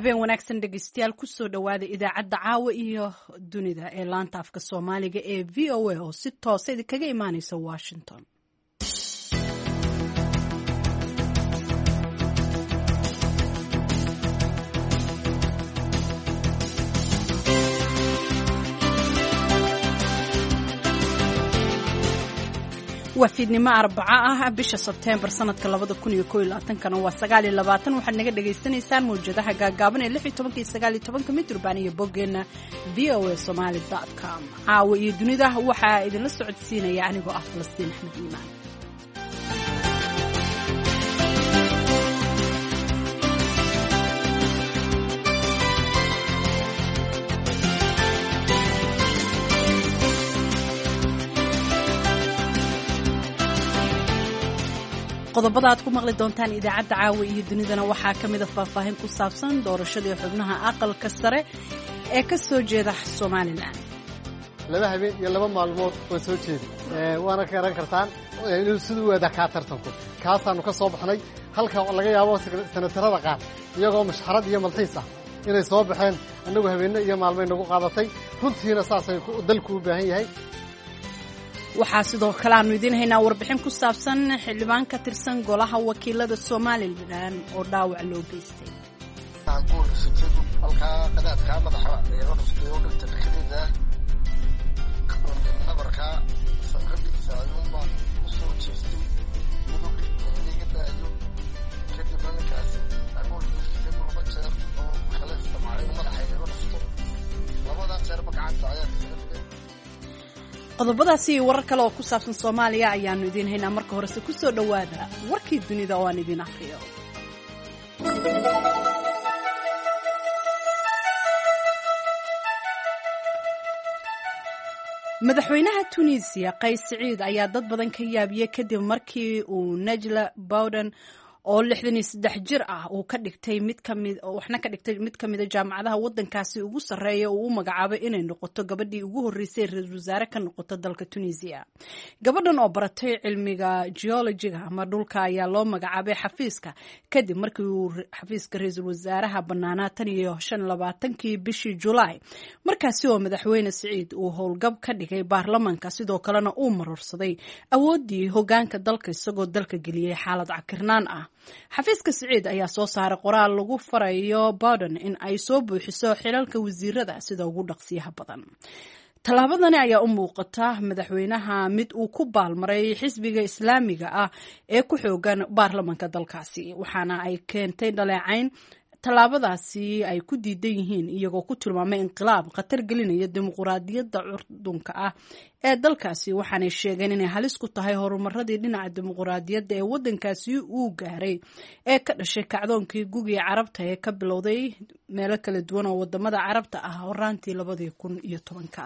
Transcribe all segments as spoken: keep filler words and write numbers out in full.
habeen wanaagsan dhegeystayaal kusoo dhawaada idaacadda caawa iyo dunida ee laanta afka soomaaliga ee v o a oo si toosa idinkaga imaaneysa Washington. وفيدنما أربعة آه بيش سبتمبر سنة كلابد كوني كوي لاتن كانوا وسجالي لباتن وحد نجد جيستني سان موجودة حاجة قابن اللي في تمنك سجالي تمنك متر باني بوجنا في او somali dot com عاوي الدنيا ده هو حائد للسعود سينا يعني بقى فلسطين أحمد إيمان. qodobada aad ku maqli doontaan idaacadda caawa iyo dunidana waxaa ka mid ah faahfaahin ku saabsan doorashadii xubnaha aqalka sare ee ka soo jeeda Soomaaliland. laba habeen iyo laba maalmood oo soo jeeda ee waana ka garan kartaan inuu sidoo wada ka tartanku kaasaanu ka soo baxnay halka laga yaabo sanatarada qaar iyagoo mashxarad iyo malxiis ah inay soo baxeen anagu habeen iyo maalmo nagu qaadatay runtiina saasay dalku u baahan yahay. waxaa sidoo kale aanu idin haynaa warbixin ku saabsan xildhibaan ka tirsan golaha wakiilada Soomaaliland oo dhaawac loo geystay. halkaa qadaadka madaxa ee la dhuftay oo dhigta dhexdeeda nabarka sanqadhiisa ayuunba usoo jeestay midug iniga daayo kadib ninkaas agoolkiisa gurba jeer oo kale isticmaalay madaxa ee la dhufto labada jeerba gacanta ayaa qodobadaasi iyo warar kale oo ku saabsan Soomaaliya ayaanu idin haynaa marka horese ku soo dhawaada warkii dunida oo aan idin akhriyo. madaxweynaha Tunisia Qays Saciid ayaa dad badan ka yaabiyay kadib markii uu Najla Bowden oo lixdan iyo saddex jir ah uu ka dhigtay mid kamid waxna ka dhigtay mid kamid ah jaamacadaha wadankaasi ugu sareeya oo uu magacaabay inay noqoto gabadhii ugu horeysay ra'iisul wasaare ka noqoto dalka Tunisia. gabadhan oo baratay cilmiga geologiga ama dhulka ayaa loo magacaabay xafiiska kadib markii uu xafiiska ra'iisul wasaaraha banaanaa tan iyo shan iyo labaatankii bishii July markaasi oo madaxweyne Saciid uu howlgab ka dhigay baarlamaanka sidoo kalena uu marorsaday awoodii hogaanka dalka isagoo dalka geliyay xaalad cakirnaan ah. xafiiska Saciid ayaa soo saaray qoraal lagu farayo Bowden in ay soo buuxiso xilalka wasiirada sida ugu dhaqsiyaha badan. talaabadani ayaa u muuqata madaxweynaha mid uu ku baalmaray xisbiga Islaamiga ah ee ku xoogan baarlamaanka dalkaasi waxaana ay keentay dhaleecayn talaabadaasi ay ku diidan yihiin iyagoo ku tilmaamay inqilaab khatar gelinaya dimuqraadiyadda curdunka ah ee dalkaasi waxaanay sheegeen inay halis ku tahay horumaradii dhinaca dimuqraadiyadda ee wadankaasi uu gaaray ee ka dhashay kacdoonkii gugiga carabta ee ka bilowday meelo kala duwan oo wadamada carabta ah horaantii labadii kun iyo tobanka.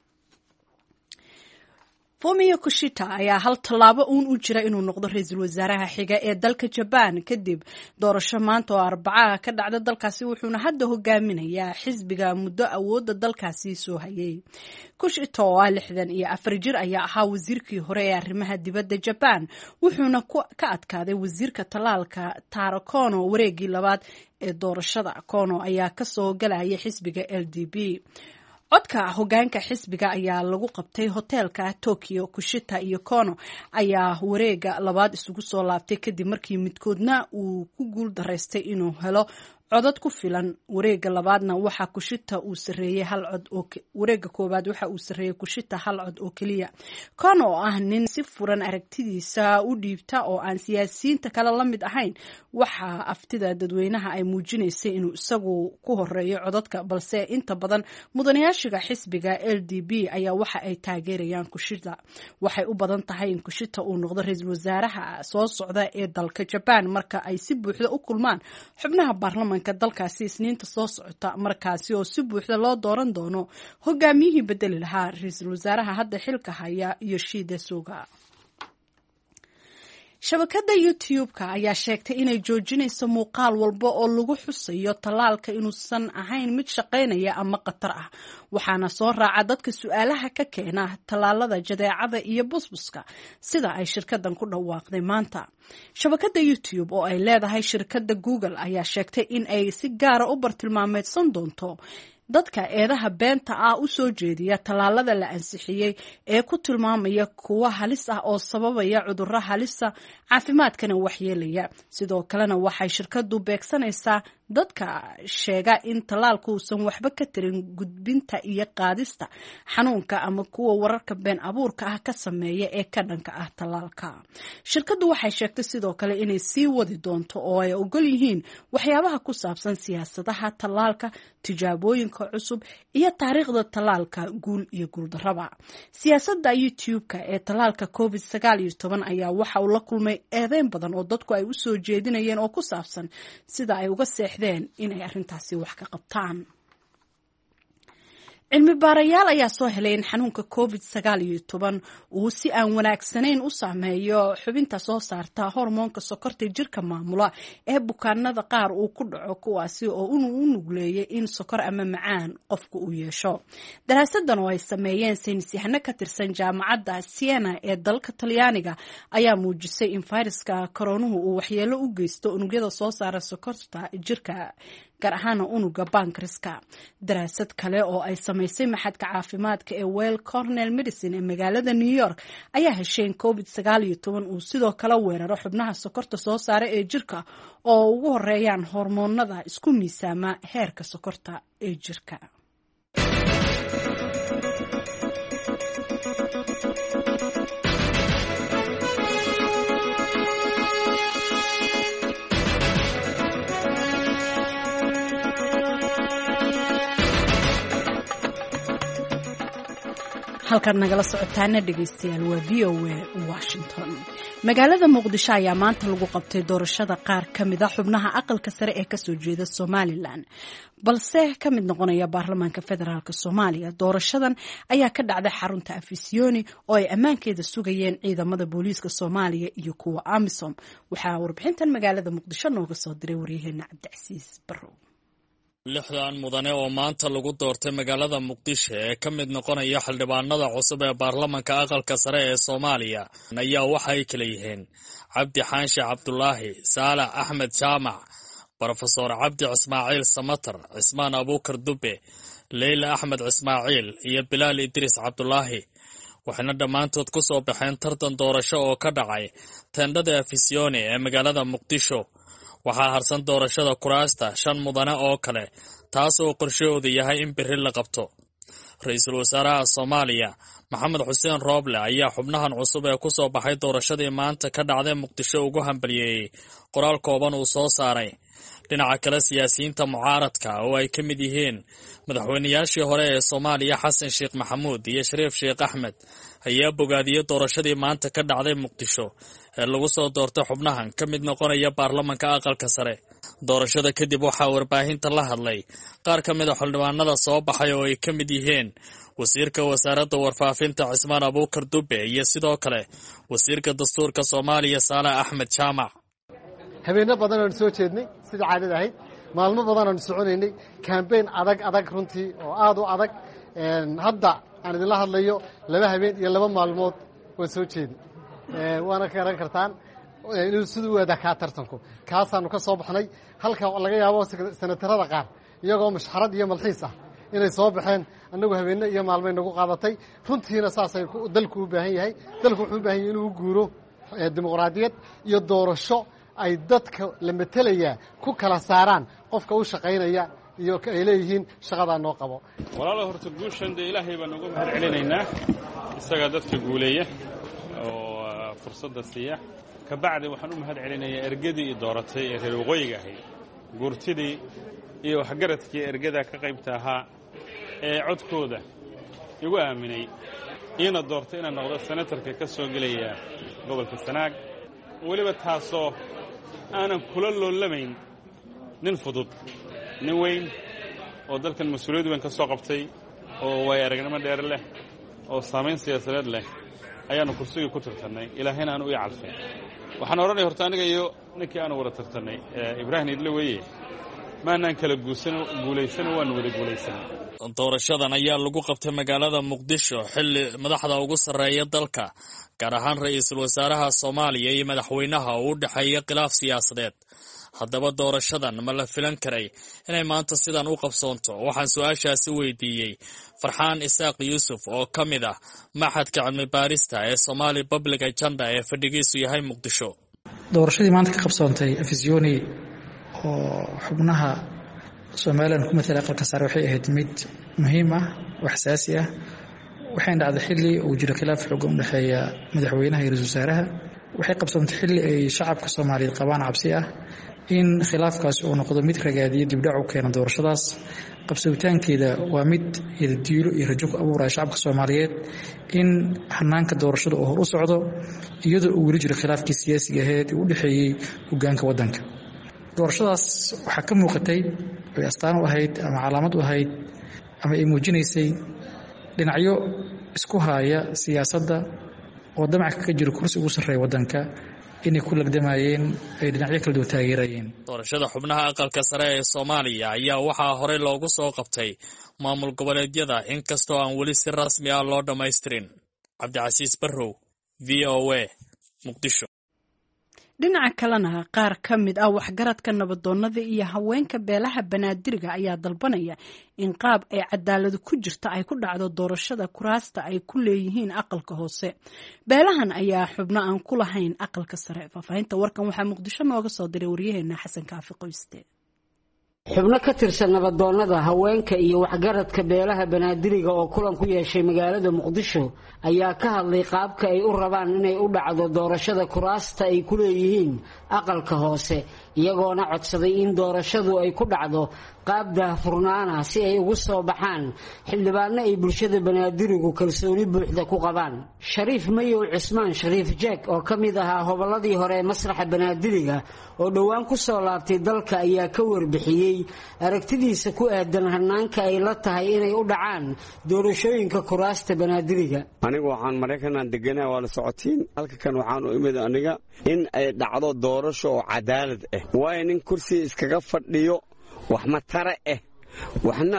Fumio Kishida ayaa hal tallaabo uun u jira inuu noqdo ra'iisul wasaaraha xiga ee dalka Japan kadib doorasho maanta oo Arbacaha ka dhacda dalkaasi wuxuuna hadda hogaaminayaa xisbiga muddo awoodda dalkaasi soo hayay. Kishida oo ah lixdan iyo afar jir ayaa ahaa wasiirkii hore ee arrimaha dibadda Japan wuxuuna ka adkaaday wasiirka talaalka Taro Kono wareegii labaad ee doorashada. Kono ayaa ka soo galaya xisbiga L D P. codka hogaanka xisbiga ayaa lagu qabtay hoteelka Tokyo. Kishida iyo Kono ayaa wareega labaad isugu soo laabtay kadib markii midkoodna uu ku guul dareystay inuu helo codad ku filan. wareega labaadna waxa Kishida uu sareeyay hal cod oo wareega koobaad waxa uu sareeyay Kishida hal cod oo kaliya. Kono oo ah nin si furan aragtidiisa u dhiibta oo aan siyaasiyiinta kale la mid ahayn waxa aftida dadweynaha ay muujinaysay inuu isagu ku horeeyo codadka balse inta badan mudanayaashiga xisbiga L D P ayaa waxa ay taageerayaan Kishida. waxay u badan tahay in Kishida uu noqdo ra'iisul wasaaraha soo socda ee dalka Japan marka ay si buuxda u kulmaan xubnaha baarlamaanka dalkaasi isniinta soo socota markaasi oo si buuxda loo dooran doono hogaamiyihii bedeli lahaa ra'iisul wasaaraha hadda xilka haya Yoshihide Suga. shabakadda youtube-ka ayaa sheegtay inay joojinayso muuqaal walba oo lagu xusayo tallaalka inuusan ahayn mid shaqaynaya ama khatar ah waxaana soo raaca dadka su-aalaha ka keena tallaalada jadeecada iyo busbuska sida ay shirkadan ku dhawaaqday maanta. shabakadda youtube oo ay leedahay shirkadda google ayaa sheegtay in ay si gaara u bartilmaameedsan doonto dadka eedaha beenta ah u soo jeediya tallaalada la ansixiyey ee ku tilmaamaya kuwa halis ah oo sababaya cudurro halisa caafimaadkana waxyeelaya. sidoo kalena waxay shirkadu beegsanaysaa dadka sheega in tallaalku uusan waxba ka tarin gudbinta iyo qaadista xanuunka ama kuwa wararka been abuurka ah ka sameeya ee ka dhanka ah tallaalka. shirkadu waxay sheegtay sidoo kale inay sii wadi doonto oo ay ogol yihiin waxyaabaha ku saabsan siyaasadaha tallaalka, tijaabooyinka cusub iyo taariikhda tallaalka guul iyo guuldarraba. siyaasadda youtube-ka ee tallaalka covid sagaal iyo toban ayaa waxa uu la kulmay eedeyn badan oo dadku ay u soo jeedinayeen oo ku saabsan sida ay uga seexdeen inay arrintaasi wax ka qabtaan. cilmi baarayaal ayaa soo helay in xanuunka covid sagaal iyo toban uu si aan wanaagsanayn u saameeyo xubinta soo saarta hormoonka sokorta jirka maamula ee bukaanada qaar uu ku dhaco kuwaasi oo u nugleeyay in sokor ama macaan qofku uu yeesho. daraasadan oo ay sameeyeen saynisyahano ka tirsan jaamacadda Siena ee dalka Talyaaniga ayaa muujisay in fayraska koronuhu uu waxyeelo u geysto unugyada soo saara sokorta jirka gaar ahaan unuga bankriska. daraasad kale oo ay samaysay maxadka caafimaadka ee Weill Cornell Medicine ee magaalada New York ayaa heshay in covid sagaal iyo toban uu sidoo kale weeraro xubnaha sokorta soo saara ee jirka oo ugu horeeyaan hormoonada isku miisaama heerka sokorta ee jirka. halkaad nagala socotaana dhegaystayaal waa v o a Washington. magaalada muqdisho ayaa maanta lagu qabtay doorashada qaar ka mid a xubnaha aqalka sare ee kasoo jeeda Somaliland balse ka mid noqonaya baarlamaanka federaalk Soomaaliya. doorashadan ayaa ka dhacday xarunta Afisiyoni oo ay ammaankeeda sugayeen ciidamada booliiska Soomaaliya iyo kuwa AMISOM. waxaa warbixintan magaalada muqdisho nooga soo diray waryaheena Cabdicasiis Barrow. lixdan mudane oo maanta lagu doortay magaalada muqdisho ee ka mid noqonaya xildhibaanada cusub ee baarlamanka aqalka sare ee Soomaaliya ayaa waxay kala yihiin Cabdi Xaanshe Cabdulaahi, Saalax Axmed Jaamac, Professor Cabdi Ismaaciil Samatar, Cismaan Abuukar Dube, Leyla Axmed Ismaaciil iyo Bilaal Idris Cabdulaahi. waxayna dhammaantood ku soo baxeen tartan doorasho oo ka dhacay teendhada Afisiyoni ee magaalada muqdisho. waxaa harsan doorashada kuraasta shan mudane oo kale taas oo qorshahoodu yahay in berri la qabto. ra-iisul wasaaraha Soomaaliya Maxamed Xuseen Rooble ayaa xubnahan cusub ee ku soo baxay doorashadii maanta ka dhacday muqdisho ugu hambalyeeyey qoraal kooban uu soo saaray. dhinaca kale siyaasiyiinta mucaaradka oo ay ka mid yihiin madaxweynayaashii hore ee Soomaaliya Xasan Sheekh Maxamuud iyo Shariif Sheekh Axmed ayaa bogaadiyey doorashadii maanta ka dhacday muqdisho ee lagu soo doortay xubnahan ka mid noqonaya baarlamanka aqalka sare. doorashada kadib waxaa warbaahinta la hadlay qaar ka mid a xildhibaanada soo baxay oo ay ka mid yihiin wasiirka wasaaradda warfaafinta Cismaan Abuukar Dube iyo sidoo kale wasiirka dastuurka Soomaaliya Saalax Axmed Jaamac. habeeno badan aan soo jeednay sida caadada ahayd, maalmo badan aan soconaynay campaign adag adag runtii oo aad u adag. hadda aan idinla hadlayo laba habeen iyo laba maalmood waan soo jeednay, waana ka garan kartaan inuu siduu u eedaa kaa tartanku kaasaanu ka soo baxnay. halka laga yaabo senatarada qaar iyagoo mashxarad iyo malxiis ah inay soo baxeen, annagu habeenne iyo maalmay nagu qaadatay. runtiina saasay dalku u baahan yahay. dalku wuxuu u baahan yahay inuu guuro dimuqraadiyad iyo doorasho ay dadka la metelayaa ku kala saaraan qofka u shaqaynaya iyo ay leeyihiin shaqadaa noo qabo. walaalo horta guushan dee ilaahay baan uga mahad celinaynaa, isagaa dadka guuleeya oo fursadda siiya. ka bacdi waxaan u mahad celinayaa ergadii i dooratay ee reer waqooyiga ahayd, guurtidii iyo waxgaradkii ergadaa ka qaybta ahaa ee codkooda igu aaminay iina doortay inaan noqdo senatarka ka soo gelaya gobolka Sanaag, weliba taasoo aanan kula loolamayn nin fudud, nin weyn oo dalkan mas-uuliyad weyn ka soo qabtay oo way aragnimo dheer leh oo saamayn siyaasadeed leh ayaannu kursigii ku tirtannay. ilaahayna aan u ii calfay waxaan odhanaya horta aniga iyo ninkii aanu wada tartannay ibraahim idle weeye maanaan kala guulaysano waanu wada guulaysanay. doorashadan ayaa lagu qabtay magaalada muqdisho xilli madaxda ugu sarreeya dalka gaar ahaan ra-iisul wasaaraha soomaaliya iyo madaxweynaha uu u dhexeeya khilaaf siyaasadeed. haddaba doorashadan ma la filan karay inay maanta sidan u qabsoonto? waxaan su-aashaasi weydiiyey farxaan isaaq yuusuf oo ka mid ah maxadka cilmi baarista ee Somali Public Agenda ee fadhigiisu yahay muqdisho. doorashadii maanta ka qabsoontay afisyooni oo xubnaha Soomaaliland ku matala aqalka sare waxay ahayd mid muhiim ah oo xasaasi ah. waxayna dhacday xilli uu jiro khilaaf xooggan u dhexeeya madaxweynaha iyo ra-iisul wasaaraha. waxay qabsoontay xilli ay shacabka Soomaaliyeed qabaan cabsi ah in khilaafkaasi uu noqdo mid ragaadiya dibdhac u keena doorashadaas. qabsowitaankeeda waa mid yadadiilo iyo rajo ku abuuraya shacabka Soomaaliyeed in hanaanka doorashada uu hor u socdo iyadoo uu weli jiro khilaafkii siyaasiga ahayd u dhexeeyay hoggaanka waddanka. doorashadaas waxaa ka muuqatay ay astaan u ahayd ama calaamad u ahayd ama ay muujinaysay dhinacyo isku haya siyaasadda oo damac ka jiro kursi ugu sarreeya waddanka inay ku lagdamayeen ay dhinacyo kala duwan taageerayeen. doorashada xubnaha aqalka sare ee Soomaaliya ayaa waxaa horey loogu soo qabtay maamul goboleedyada inkastoo aan weli si rasmi ah loo dhammaystirin. Cabdicasiis Barrow, V O A, Muqdisho. dhinaca kalena qaar ka mid ah waxgaradka nabadoonnada iyo haweenka beelaha banaadiriga ayaa dalbanaya in qaab ay cadaalad ku jirta ay ku dhacdo doorashada kuraasta ay ku leeyihiin aqalka hoose. beelahan ayaa xubno aan ku lahayn aqalka sare. faahfaahinta warkan waxaa muqdisho nooga soo diray waryaheena xasan kaafi qoyste. xubno ka tirsan nabadoonnada haweenka iyo waxgaradka beelaha banaadiriga oo kulan ku yeeshay magaalada muqdisho ayaa ka hadlay qaabka ay u rabaan inay u dhacdo doorashada kuraasta ay ku leeyihiin aqalka hoose, iyagoona codsaday in doorashadu ay ku dhacdo qaab daahfurnaana si ay ugu soo baxaan xildhibaano ay bulshada banaadirigu kalsooni buuxda ku qabaan. shariif mayow cismaan shariif jeeg oo ka mid ahaa hobolladii hore ee masraxa banaadiriga oo dhowaan ku soo laabtay dalka ayaa ka warbixiyey aragtidiisa ku aadan hanaanka ay la tahay inay u dhacaan doorashooyinka kuraasta banaadiriga. anigu waxaan maraykanaan deganaa waa la socotiin halka kan waxaan u imid aniga in ay dhacdo doorasho oo cadaalad ah. waayo nin kursi iskaga fadhiyo wax matare ah waxna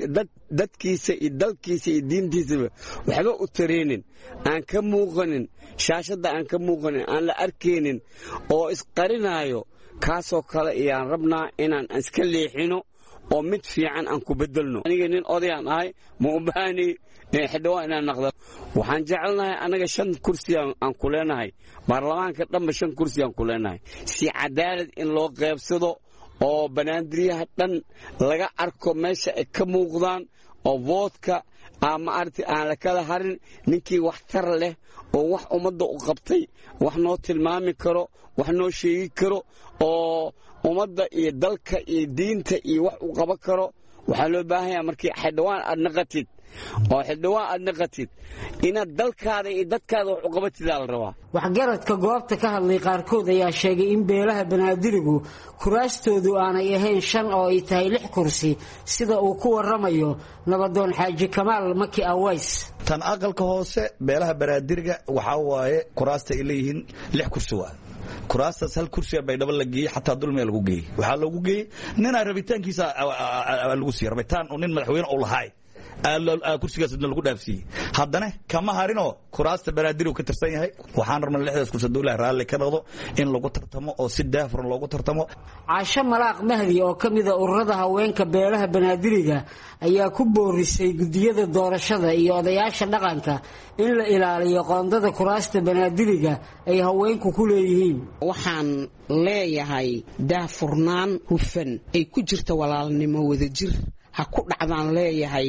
dadkiisa iyo dalkiisa iyo diintiisaba waxba u tareenin, aan ka muuqanin shaashadda, aan ka muuqanin, aan la arkaynin oo isqarinaayo, kaasoo kale ayaan rabnaa inaan iska leexino oo mid fiican aan ku bedelno. aniga nin odayaan ahay ma u baahani xildhibaan inaan naqdo. waxaan jecelnahay anaga shan kursi aan ku leenahay, baarlamaanka dhanba shan kursi aan ku leenahay, si cadaalad in loo qaybsado oo banaadiriyaha dhan laga arko meesha ay ka muuqdaan oo voodka ama arti aan la kala harin. ninkii wax tar leh oo wax ummadda u qabtay wax noo tilmaami karo, wax noo sheegi karo oo ummadda iyo dalka iyo diinta iyo wax u qaban karo waxaa loo baahanyaa markii xildhibaan aad naqatid oo xildhibaan aad naqatid inaad dalkaada iyo dadkaada wax u qabatidaa la rabaa. waxgaradka goobta ka hadlay qaarkood ayaa sheegay in beelaha banaadirigu kuraastoodu aanay ahayn shan oo ay tahay lix kursi sida uu ku waramayo nabadoon xaaji kamaal maki aways. tan aqalka hoose beelaha banaadiriga waxaa waaye kuraasta ay leeyihiin lix kursi waa kuraastaas hal kursi bay dhaba la geeyey xataa dulmiga lagu geeyey. waxaa loogu geeyey ninaa rabitaankiisa lagu siiyey, rabitaan nin madaxweyne u lahaay kursigaasna lagu dhaafsiiyey. haddana kama harinoo kuraasta banaadir uu ka tirsan yahay. waxaan rabnaa lixdaas kursi dowlaha raalli ka noqdo in lagu tartamo oo si daahfuran loogu tartamo. caasho malaaq mahdi oo ka mid a ururada haweenka beelaha banaadiriga ayaa ku boorisay gudiyada doorashada iyo odayaasha dhaqanka in la ilaaliyo qoondada kuraasta banaadiriga ay haweenku ku leeyihiin. waxaan leeyahay daahfurnaan hufan ay ku jirta walaalnimo wadajir ha ku dhacdaan leeyahay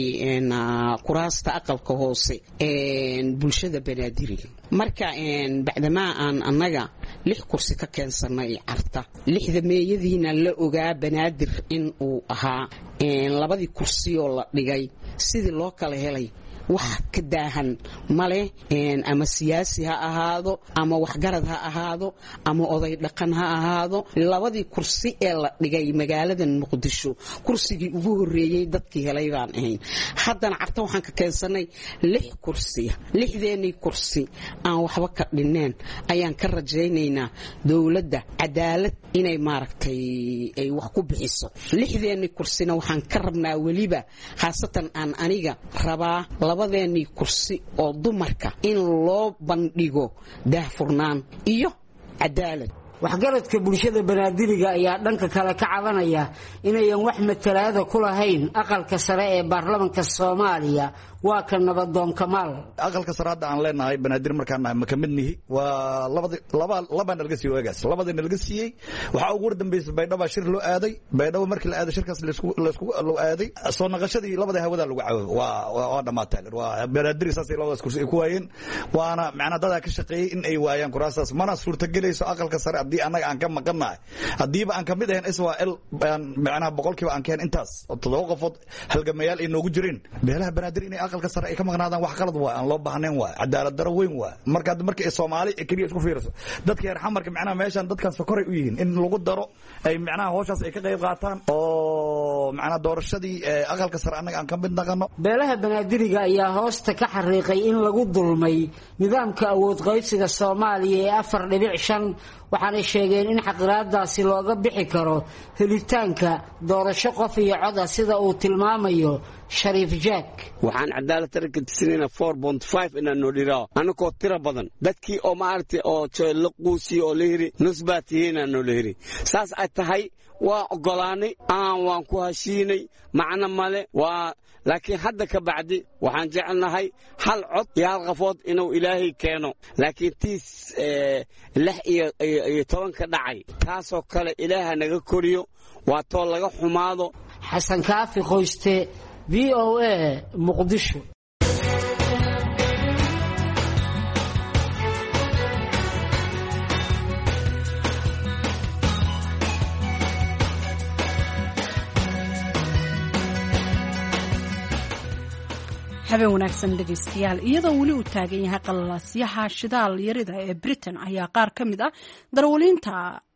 kuraasta aqalka hoose bulshada banaadiriga. marka bacdamaa aan annaga lix kursi ka keensanay carta lixda meeyadiina la ogaa banaadir in uu ahaa labadii kursi oo la dhigay sidii loo kala helay wax ka daahan male ama siyaasi ha ahaado ama waxgarad ha ahaado ama oday dhaqan ha ahaado labadii kursi ee la dhigay magaalada muqdisho kursigii ugu horeeyay dadkii helay baan ahayn haddana carta waxaan ka keensanay lix kursi lixdeeni kursi aan waxba ka dhineen ayaan ka rajaynaynaa dawladda cadaalad inay maaragtay ay wax ku bixiso lixdeeni kursina waxaan ka rabnaa waliba khaasatan aan aniga rabaa labadeeni kursi oo dumarka in loo bandhigo daahfurnaan iyo cadaalad waxgaradka bulshada banaadiriga ayaa dhanka kale ka cabanaya inayan wax matalaada ku lahayn aqalka sare ee baarlamaanka Soomaaliya waa ka nabadoon Kamaal aqalka sare hadda aan leenahay banaadir markaan nahay ma kamid nihi waa labada laba laba nalga sii wagaas labada nalga siiyay waxa ugu dambeysay baydhabo shir loo aaday baydhabo markii la aaday shirkaas la isku la isku loo aaday soo naqashadii labada hawada lagu caawiyo waa waa dhamaatay waa banaadir saasay labadaas kursi ku waayeen waana macna dad ka shaqeeyay in ay waayaan kuraasaas mana suurta galayso aqalka sare hadii anaga aan ka maqanahay hadiiba aan kamid ahayn Israel macna boqolkiiba aan keen intaas todoba qofood halgamayaal inoogu jireen beelaha banaadir inay aqalka sare ay ka maqnaadaan wax qalad waa aan loo baahnayn waa cadaalad daro weyn waa marka markii Soomaali kaliya isku fiirso dadka yar xamarka macna meeshan dadkan sokoray u yihiin in lagu daro ay macna hawshaas ay ka qayb qaataan oo macna doorashadii aqalka sare anaga aan ka mid naqano beelaha banaadiriga ayaa hoosta ka xariiqay in lagu dulmay nidaamka awood qaybsiga Soomaaliya ee afar dhibic shan waxaana sheegeen in xaqiraadaasi looga bixi karo helitaanka doorasho qof iyo cod ah sida uu tilmaamayo Shariif Jack waxaan cadaalad tarka tisnina four point five inaan noo dhiro anako tira badan dadkii oo maartay oo la quusi oo leeri nusbaatiina noo leeri saas ay tahay waa ogolaanay aan waan ku hashiinay macna male waa laakiin hadda ka bacdi waxaan jecelnahay hal cod iyo hal qafood inuu ilaahay keeno laakiin tiis lix iyo toban ka dhacay taasoo kale ilaaha naga koriyo waa too laga xumaado Xasan Kaafi Qoyste V O A Muqdisho habeen wanaagsan dhegeystayaal iyadoo wali uu taagan yahay qalalaasyaha shidaal yarida ee Britain ayaa qaar ka mid ah darawaliinta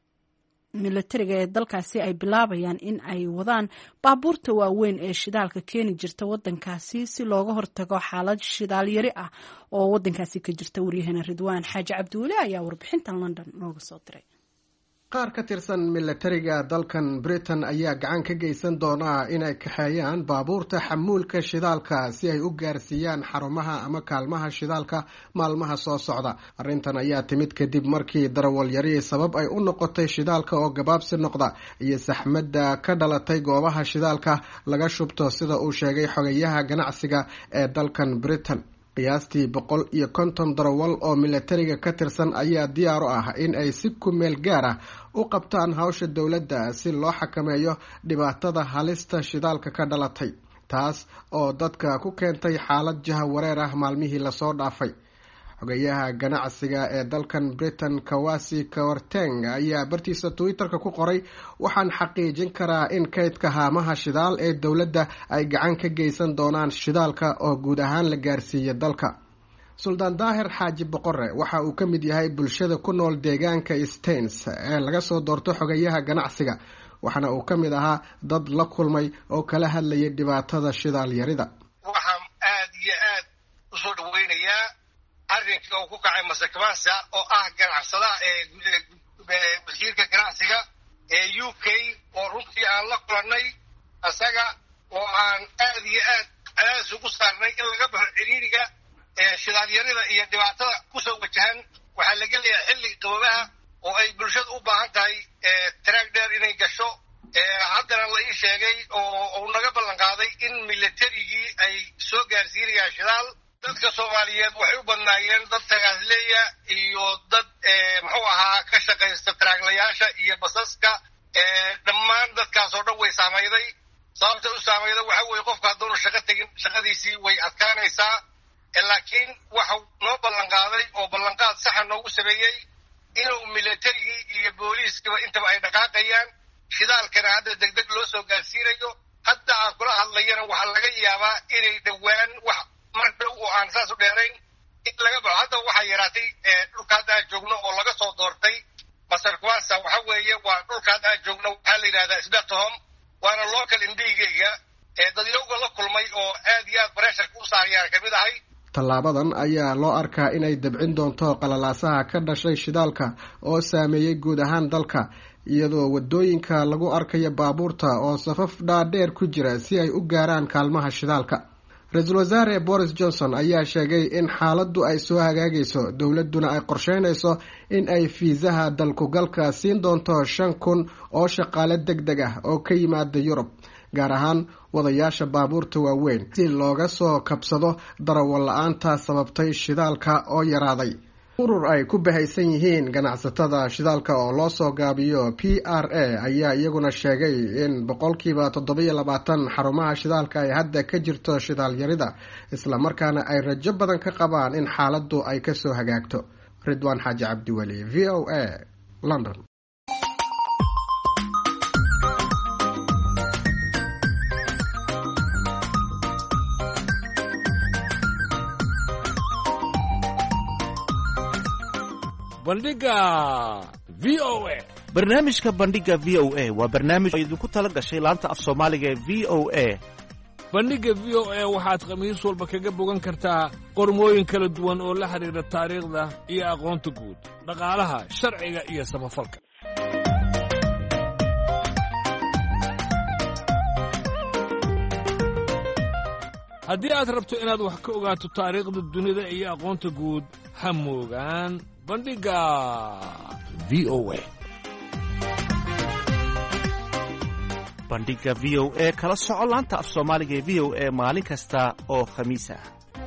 militariga ee dalkaasi ay bilaabayaan in ay wadaan baabuurta waaweyn ee shidaalka keeni jirta wadankaasi si looga hortago xaalad shidaal yari ah oo wadankaasi ka jirta waryaheena Ridwaan Xaaji Cabduule ayaa warbixintan London nooga soo diray qaar ka tirsan militariga dalkan Britain ayaa gacan ka geysan doona inay kaxeeyaan baabuurta xamuulka shidaalka si ay u gaarsiiyaan xarumaha ama kaalmaha shidaalka maalmaha soo socda arrintan ayaa timid kadib markii darawal yari sabab ay u noqotay shidaalka oo gabaabsi noqda iyo saxmadda ka dhalatay goobaha shidaalka laga shubto sida uu sheegay xogayaha ganacsiga ee dalkan Britain qiyaastii boqol iyo konton darawal oo militariga ka tirsan ayaa diyaar u ah in ay si ku meel gaar ah u qabtaan hawsha dowladda si loo xakameeyo dhibaatada halista shidaalka ka dhalatay taas oo dadka ku keentay xaalad jahawareer ah maalmihii lasoo dhaafay xogayaha ganacsiga ee dalkan Britain Kawasi Kawarteng ayaa bartiisa Twitterka ku qoray waxaan xaqiijin karaa in kaydka haamaha shidaal ee dowladda ay gacan ka geysan doonaan shidaalka oo guud ahaan la gaarsiiyo dalka Suldaan Daahir Xaaji Boqore waxa uu ka mid yahay bulshada ku nool deegaanka Staines ee laga soo doorto xogayaha ganacsiga waxaana uu ka mid ahaa dad la kulmay oo kala hadlayay dhibaatada shidaal yarida waxaan aad iyo aad u soo dhaweynayaa arrinka uu ku kacay masakmaasa oo ah ganacsadaha ee wasiirka ganacsiga ee U K oo runtii aan la kulannay asaga oo aan aad iyo aad cadaadis ugu saarnay in laga baxo ciriiriga shidaalyarida iyo dhibaatada kusoo wajahan waxaa la gelayaa xilli qababaha oo ay bulshada u baahan tahay track dheer inay gasho haddana la ii sheegay oo uu naga ballan qaaday in militarigii ay soo gaarsiinayaan shidaal dadka Soomaaliyeed waxay u badnaayeen dad tagaasleeya iyo dad muxuu ahaa ka shaqaysta traaglayaasha iyo basaska dhammaan dadkaas oo dhan way saamayday sababta u saamayda waxa weeye qofka hadduu shaqo tagin shaqadiisii way adkaanaysaa laakiin waxa noo ballan qaaday oo ballanqaad saxa noogu sameeyey inuu militarigii iyo booliiskaba intaba ay dhaqaaqayaan shidaalkana hadda degdeg loo soo gaarsiinayo hadda aan kula hadlayana waxaa laga yaabaa inay dhowaan wax mar dhow oo aan saas u dheerayn in laga baxo. hadda waxaa yaraatay dhulka hadda aan joogno oo laga soo doortay masar kuwaasa waxa weeye waa dhulka hadda aan joogno waxaa la yidhahdaa isbatohom waana local indhigayga ee dadyowga la kulmay oo aad iyo aad bareesharka u saarayaan kamid ahay. tallaabadan ayaa loo arkaa inay dabcin doonto qalalaasaha ka dhashay shidaalka oo saameeyey guud ahaan dalka, iyadoo wadooyinka lagu arkayo baabuurta oo safaf dhaadheer ku jira si ay u gaaraan kaalmaha shidaalka. ra-iisul wasaare boris johnson ayaa sheegay in xaaladdu ay soo hagaagayso, dowladduna ay qorsheynayso in ay fiisaha dalkugalka siin doonto shan kun oo shaqaale deg deg ah oo ka yimaada yurub, gaar ahaan wadayaasha baabuurta waaweyn, si looga soo kabsado darawal la-aanta sababtay shidaalka oo yaraaday. urur ay ku bahaysan yihiin ganacsatada shidaalka oo loo soo gaabiyo P R A ayaa iyaguna sheegay in boqolkiiba toddobiyo labaatan xarumaha shidaalka ay hadda ka jirto shidaal yarida, islamarkaana ay rajo badan ka qabaan in xaaladdu ay kasoo hagaagto. Ridwaan Xaaji Cabdiweli, V O A, London. bandhiga v O A. barnaamijka bandhiga v O A waa barnaamij idinku tala gashay laanta af soomaaliga ee v O A. bandhigga v O A waxaad khamiis walba kaga bogan kartaa qormooyin kala duwan oo la xidhiidha taariikhda iyo aqoonta guud, dhaqaalaha, sharciga iyo samafalka. haddii aad rabto inaad wax ka ogaato taariikhda dunida iyo aqoonta guud, ha moogaan bandhigga v O A. bandhiga v O A kala soco laanta af soomaaliga ee v O A maalin kasta oo khamiis ah.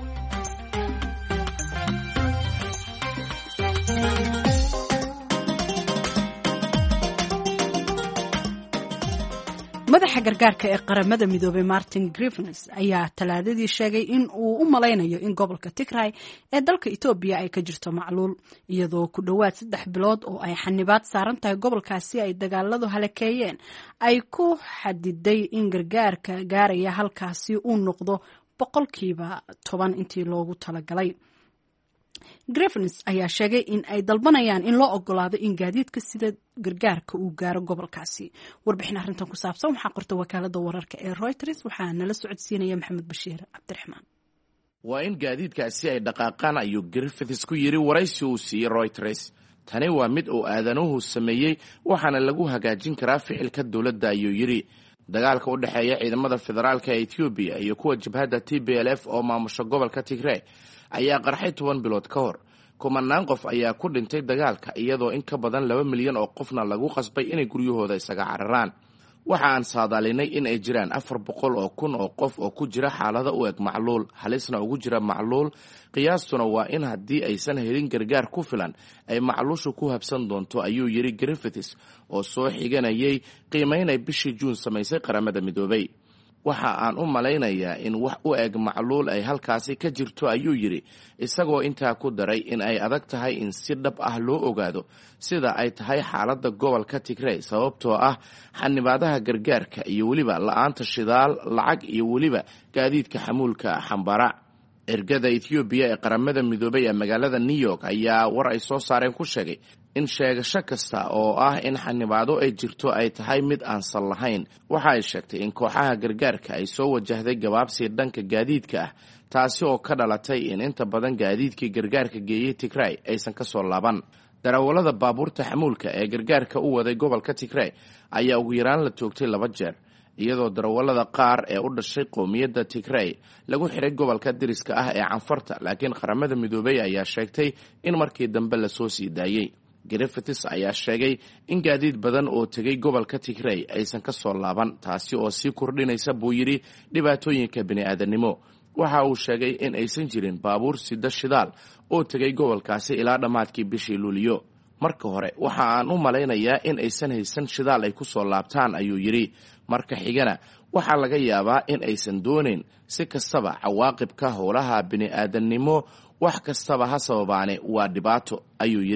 madaxa gargaarka ee qaramada midoobay Martin Griffiths ayaa talaadadii sheegay in uu u malaynayo in gobolka Tigray ee dalka Itoobiya ay ka jirto macluul, iyadoo ku dhowaad saddex bilood oo ay xanibaad saaran tahay gobolkaasi ay dagaaladu halakeeyeen ay ku xadiday in gargaarka gaaraya halkaasi uu noqdo boqolkiiba toban intii loogu talagalay. Griffiths ayaa sheegay in ay dalbanayaan in loo ogolaado in gaadiidka sida gargaarka uu gaaro gobolkaasi. warbixin arrintan ku saabsan waxaa qorta wakaalada wararka ee Reuters, waxaa nala socodsiinaya Maxamed Bashiir Cabdiraxmaan. waa in gaadiidkaasi ay dhaqaaqaan ayuu Griffiths ku yiri waraysi uu siiyey Reuters. tani waa mid uu aadanuhu sameeyey, waxaana lagu hagaajin karaa ficilka dowladda ayuu yiri. dagaalka u dhexeeya ciidamada federaalka ee Ethiopia iyo kuwa jabhadda T P L F oo maamusha gobolka Tigray ayaa qarxay toban bilood ka hor. kumanaan qof ayaa ku dhintay dagaalka, iyadoo in ka badan laba milyan oo qofna lagu qasbay inay guryahooda isaga cararaan. waxa aan saadaalinay in ay jiraan afar boqol oo kun oo qof oo ku jira xaalada u eg macluul, halisna ugu jira macluul. qiyaastuna waa in haddii aysan helin gargaar ku filan ay macluushu ku habsan doonto, ayuu yiri Griffiths oo soo xiganayay qiimaynay bishii Juun samaysay qaramada midoobay. waxa aan u malaynayaa in wax u eg macluul ay halkaasi ka jirto, ayuu yiri, isagoo intaa ku daray in ay adag tahay in si dhab ah loo ogaado sida ay tahay xaaladda gobolka Tigray sababtoo ah xanibaadaha gargaarka iyo weliba la-aanta shidaal, lacag iyo weliba gaadiidka xamuulka xambara. ergada Ethiopia ee qaramada midoobay ee magaalada New York ayaa war ay soo saareen ku sheegay in sheegasho kasta oo ah in xanibaado ay jirto ay tahay mid aan sal lahayn. waxa ay sheegtay in kooxaha gargaarka ay soo wajahday gabaabsi dhanka gaadiidka ah, taasi oo ka dhalatay in inta badan gaadiidkii gargaarka geeyey Tigray aysan ka soo laaban. darawallada baabuurta xamuulka ee gargaarka u waday gobolka Tigray ayaa ugu yaraan la toogtay laba jeer, iyadoo darawallada qaar ee u dhashay qowmiyadda Tigray lagu xiray gobolka diriska ah ee Canfarta, laakiin qaramada midoobay ayaa sheegtay in markii dambe la soo sii daayay. Griffiths ayaa sheegay in gaadiid badan oo tegay gobolka Tigray aysan ka soo laaban, taasi oo sii kordhinaysa buu yiri dhibaatooyinka bini'aadanimo. waxa uu sheegay in aysan jirin baabuur sida shidaal oo tegay gobolkaasi ilaa dhammaadkii bishii Luulyo. marka hore waxa aan u malaynayaa in aysan haysan shidaal ay ku soo laabtaan, ayuu yiri. marka xigana waxaa laga yaabaa in aysan doonayn. si kastaba cawaaqibka howlaha bini'aadanimo wax kastaba ha sababaane waa dhibaato, ayuu yiri.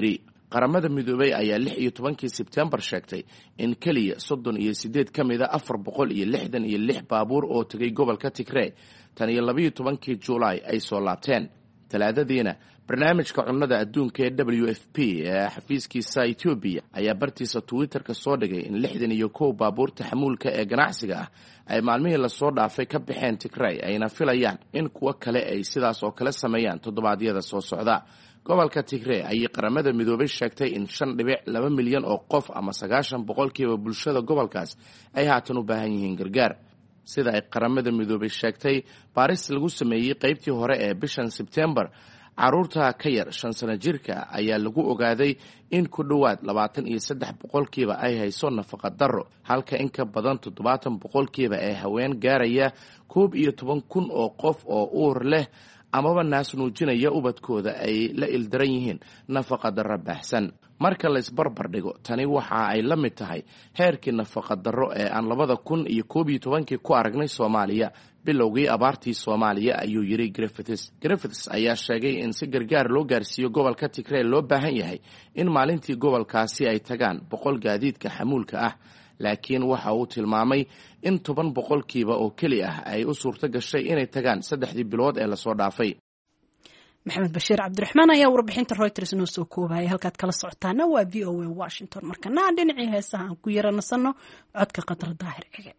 qaramada midoobay ayaa lix iyo tobankii sebtembar sheegtay in keliya soddon iyo siddeed ka mida afar boqol iyo lixdan iyo lix baabuur oo tegay gobolka tigrey tan iyo labaiyo tobankii juulaay ay soo laabteen. talaadadiina barnaamijka cunnada adduunka ee w f p ee xafiiskiisa etoobiya ayaa bartiisa twitterka soo dhigay in lixdan iyo kow baabuurta xamuulka ee ganacsiga ah ay maalmihii lasoo dhaafay ka baxeen tigrey ayna filayaan in kuwo kale ay sidaas oo kale sameeyaan toddobaadyada soo socda. gobolka tigrey ayay qaramada midoobay sheegtay in shan dhibic laba milyan oo qof ama sagaashan boqolkiiba bulshada gobolkaas ay haatan u baahan yihiin gargaar. sida ay qaramada midoobay sheegtay baaris lagu sameeyey qaybtii hore ee bishan sebtembar, caruurta ka yar shan sano jirka ayaa lagu ogaaday in ku dhowaad labaatan iyo saddex boqolkiiba ay hayso nafaqa darro, halka in ka badan toddobaatan boqolkiiba ee haween gaaraya koob iyo toban kun oo qof oo uur leh amaba naas nuujinaya ubadkooda ay la ildaran yihiin nafaqa darro baahsan. marka la isbarbar dhigo, tani waxa ay la mid tahay heerkii nafaqa darro ee aan labada kun iyo koob iyo tobankii ku aragnay Soomaaliya bilowgii abaartii Soomaaliya, ayuu yiri Griffiths. Griffiths ayaa sheegay in si gargaar loo gaarsiiyo gobolka Tigray loo baahan yahay in maalintii gobolkaasi ay tagaan boqol gaadiidka xamuulka ah, laakiin waxa uu tilmaamay in toban boqolkiiba oo keli ah ay u suurto gashay inay tagaan saddexdii bilood ee lasoo dhaafay. maxamed bashiir cabdiraxmaan ayaa warbixinta Reuters noo soo koobaya. halkaad kala socotaana waa v o a Washington. markana dhinacii heesaha aan ku yara nasano codka Qadar Daahir Cige.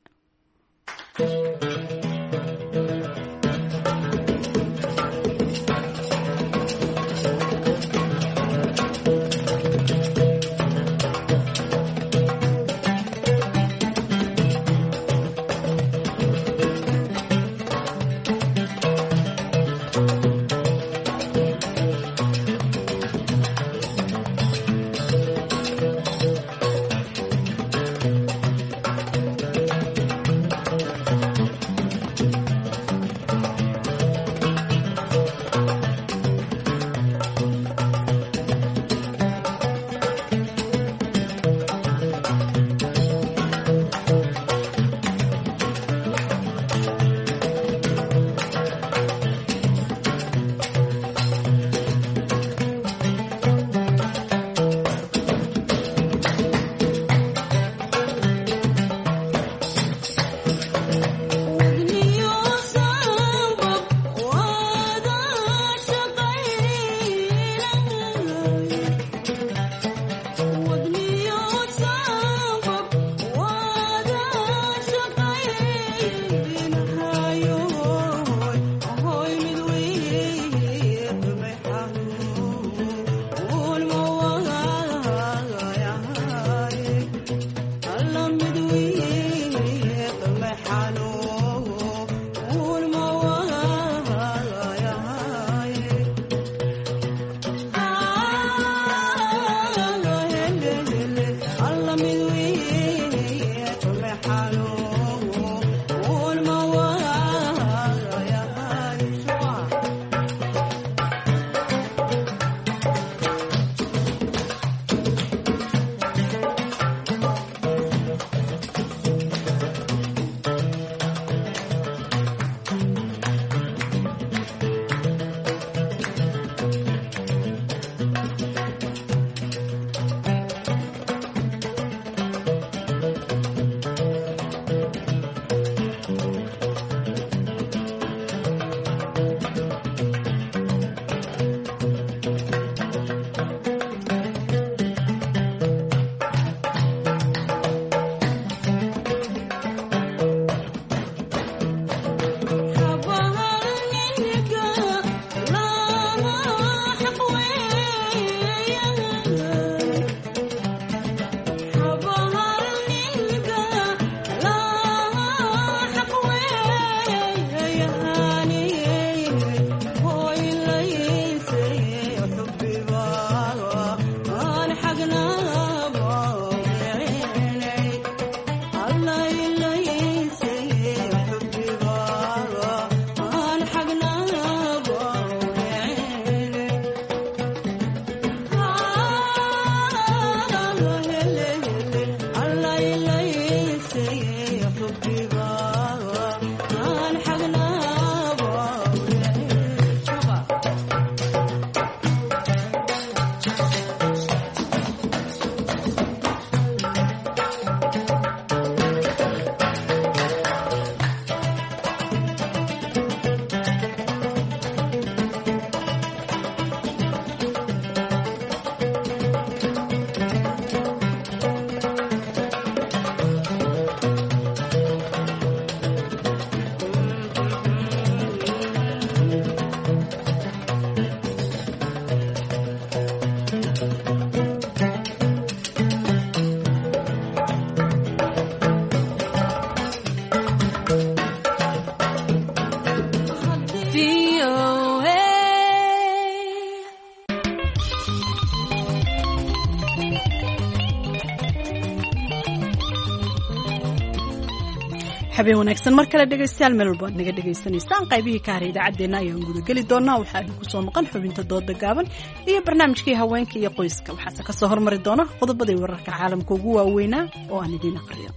habeen wanaagsan mar kale dhegaystayaal meel walba aad naga dhegaysanaysaan qaybihii ka haray idaacaddeenna ayaan gudageli doonaa waxaa idinku soo maqan xubinta dooda gaaban iyo barnaamijkii haweenka iyo qoyska waxaase ka soo hormari doona qodobadii wararka caalamka ugu waaweynaa oo aan idiin aqriyo.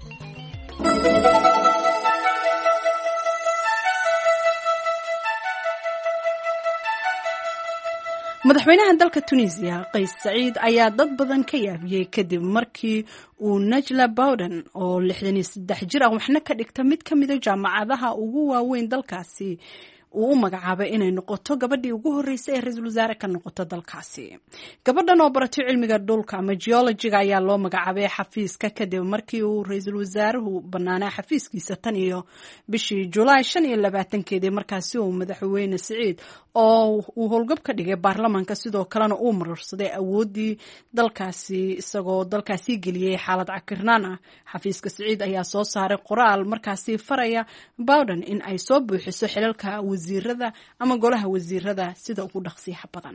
madaxweynaha dalka Tunisia Qays Saciid ayaa dad badan ka yaabiyey kadib markii uu Najla Bowden oo lixdan iyo saddex jir ah waxna ka dhigta mid ka mid ah jaamacadaha ugu waaweyn dalkaasi uu u magacaabay inay noqoto gabadhii ugu horeysay ee ra'iisul wasaare ka noqoto dalkaasi. Gabadhan oo baratay cilmiga dhulka ama geologiga ayaa loo magacaabay xafiiska kadib markii uu ra'iisul wasaaruhu banaanaa xafiiskiisa tan iyo bishii July shan iyo labaatankeedii markaasi uu madaxweyne Saciid oo uu howlgab ka dhigay baarlamaanka sidoo kalena uu mararsaday awoodii dalkaasi isagoo dalkaasi geliyay xaalad cakirnaan ah. Xafiiska Saciid ayaa soo saaray qoraal markaasi faraya Bowden in ay soo buuxiso xilalka wasiirada ama golaha wasiirada sida ugu dhaqsiyaha badan.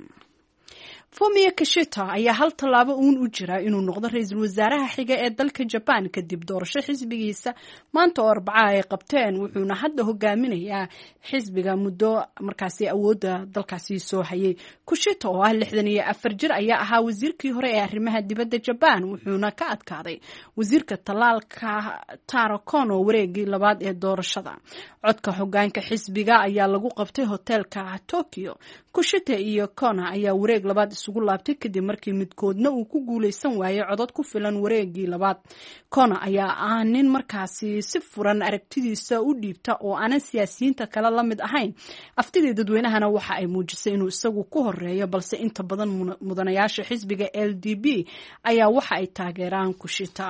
Fumio Kishida ayaa hal tallaabo uun u jira inuu noqdo ra'iisul wasaaraha xiga ee dalka Japan kadib doorasho xisbigiisa maanta oo Arbaca ay qabteen wuxuuna hadda hogaaminayaa xisbiga muddo markaasi awoodda dalkaasi soo hayay. Kishida oo ah lixdan iyo afar jir ayaa ahaa wasiirkii hore ee arrimaha dibadda Japan wuxuuna ka adkaaday wasiirka talaalka Taro Kono wareegii labaad ee doorashada. Codka hogaanka xisbiga ayaa lagu qabtay hotelka Tokyo. Kishida iyo Kono ayaa wareeg labaad isugu laabtay kadib markii midkoodna uu ku guuleysan waayay codad ku filan wareegii labaad. Kono ayaa ah nin markaasi si furan aragtidiisa u dhiibta oo aanan siyaasiyiinta kale la mid ahayn. Aftidii dadweynahana waxa ay muujisay inuu isagu ku horeeyo balse inta badan mudanayaasha xisbiga L D P ayaa waxa ay taageeraan Kishida.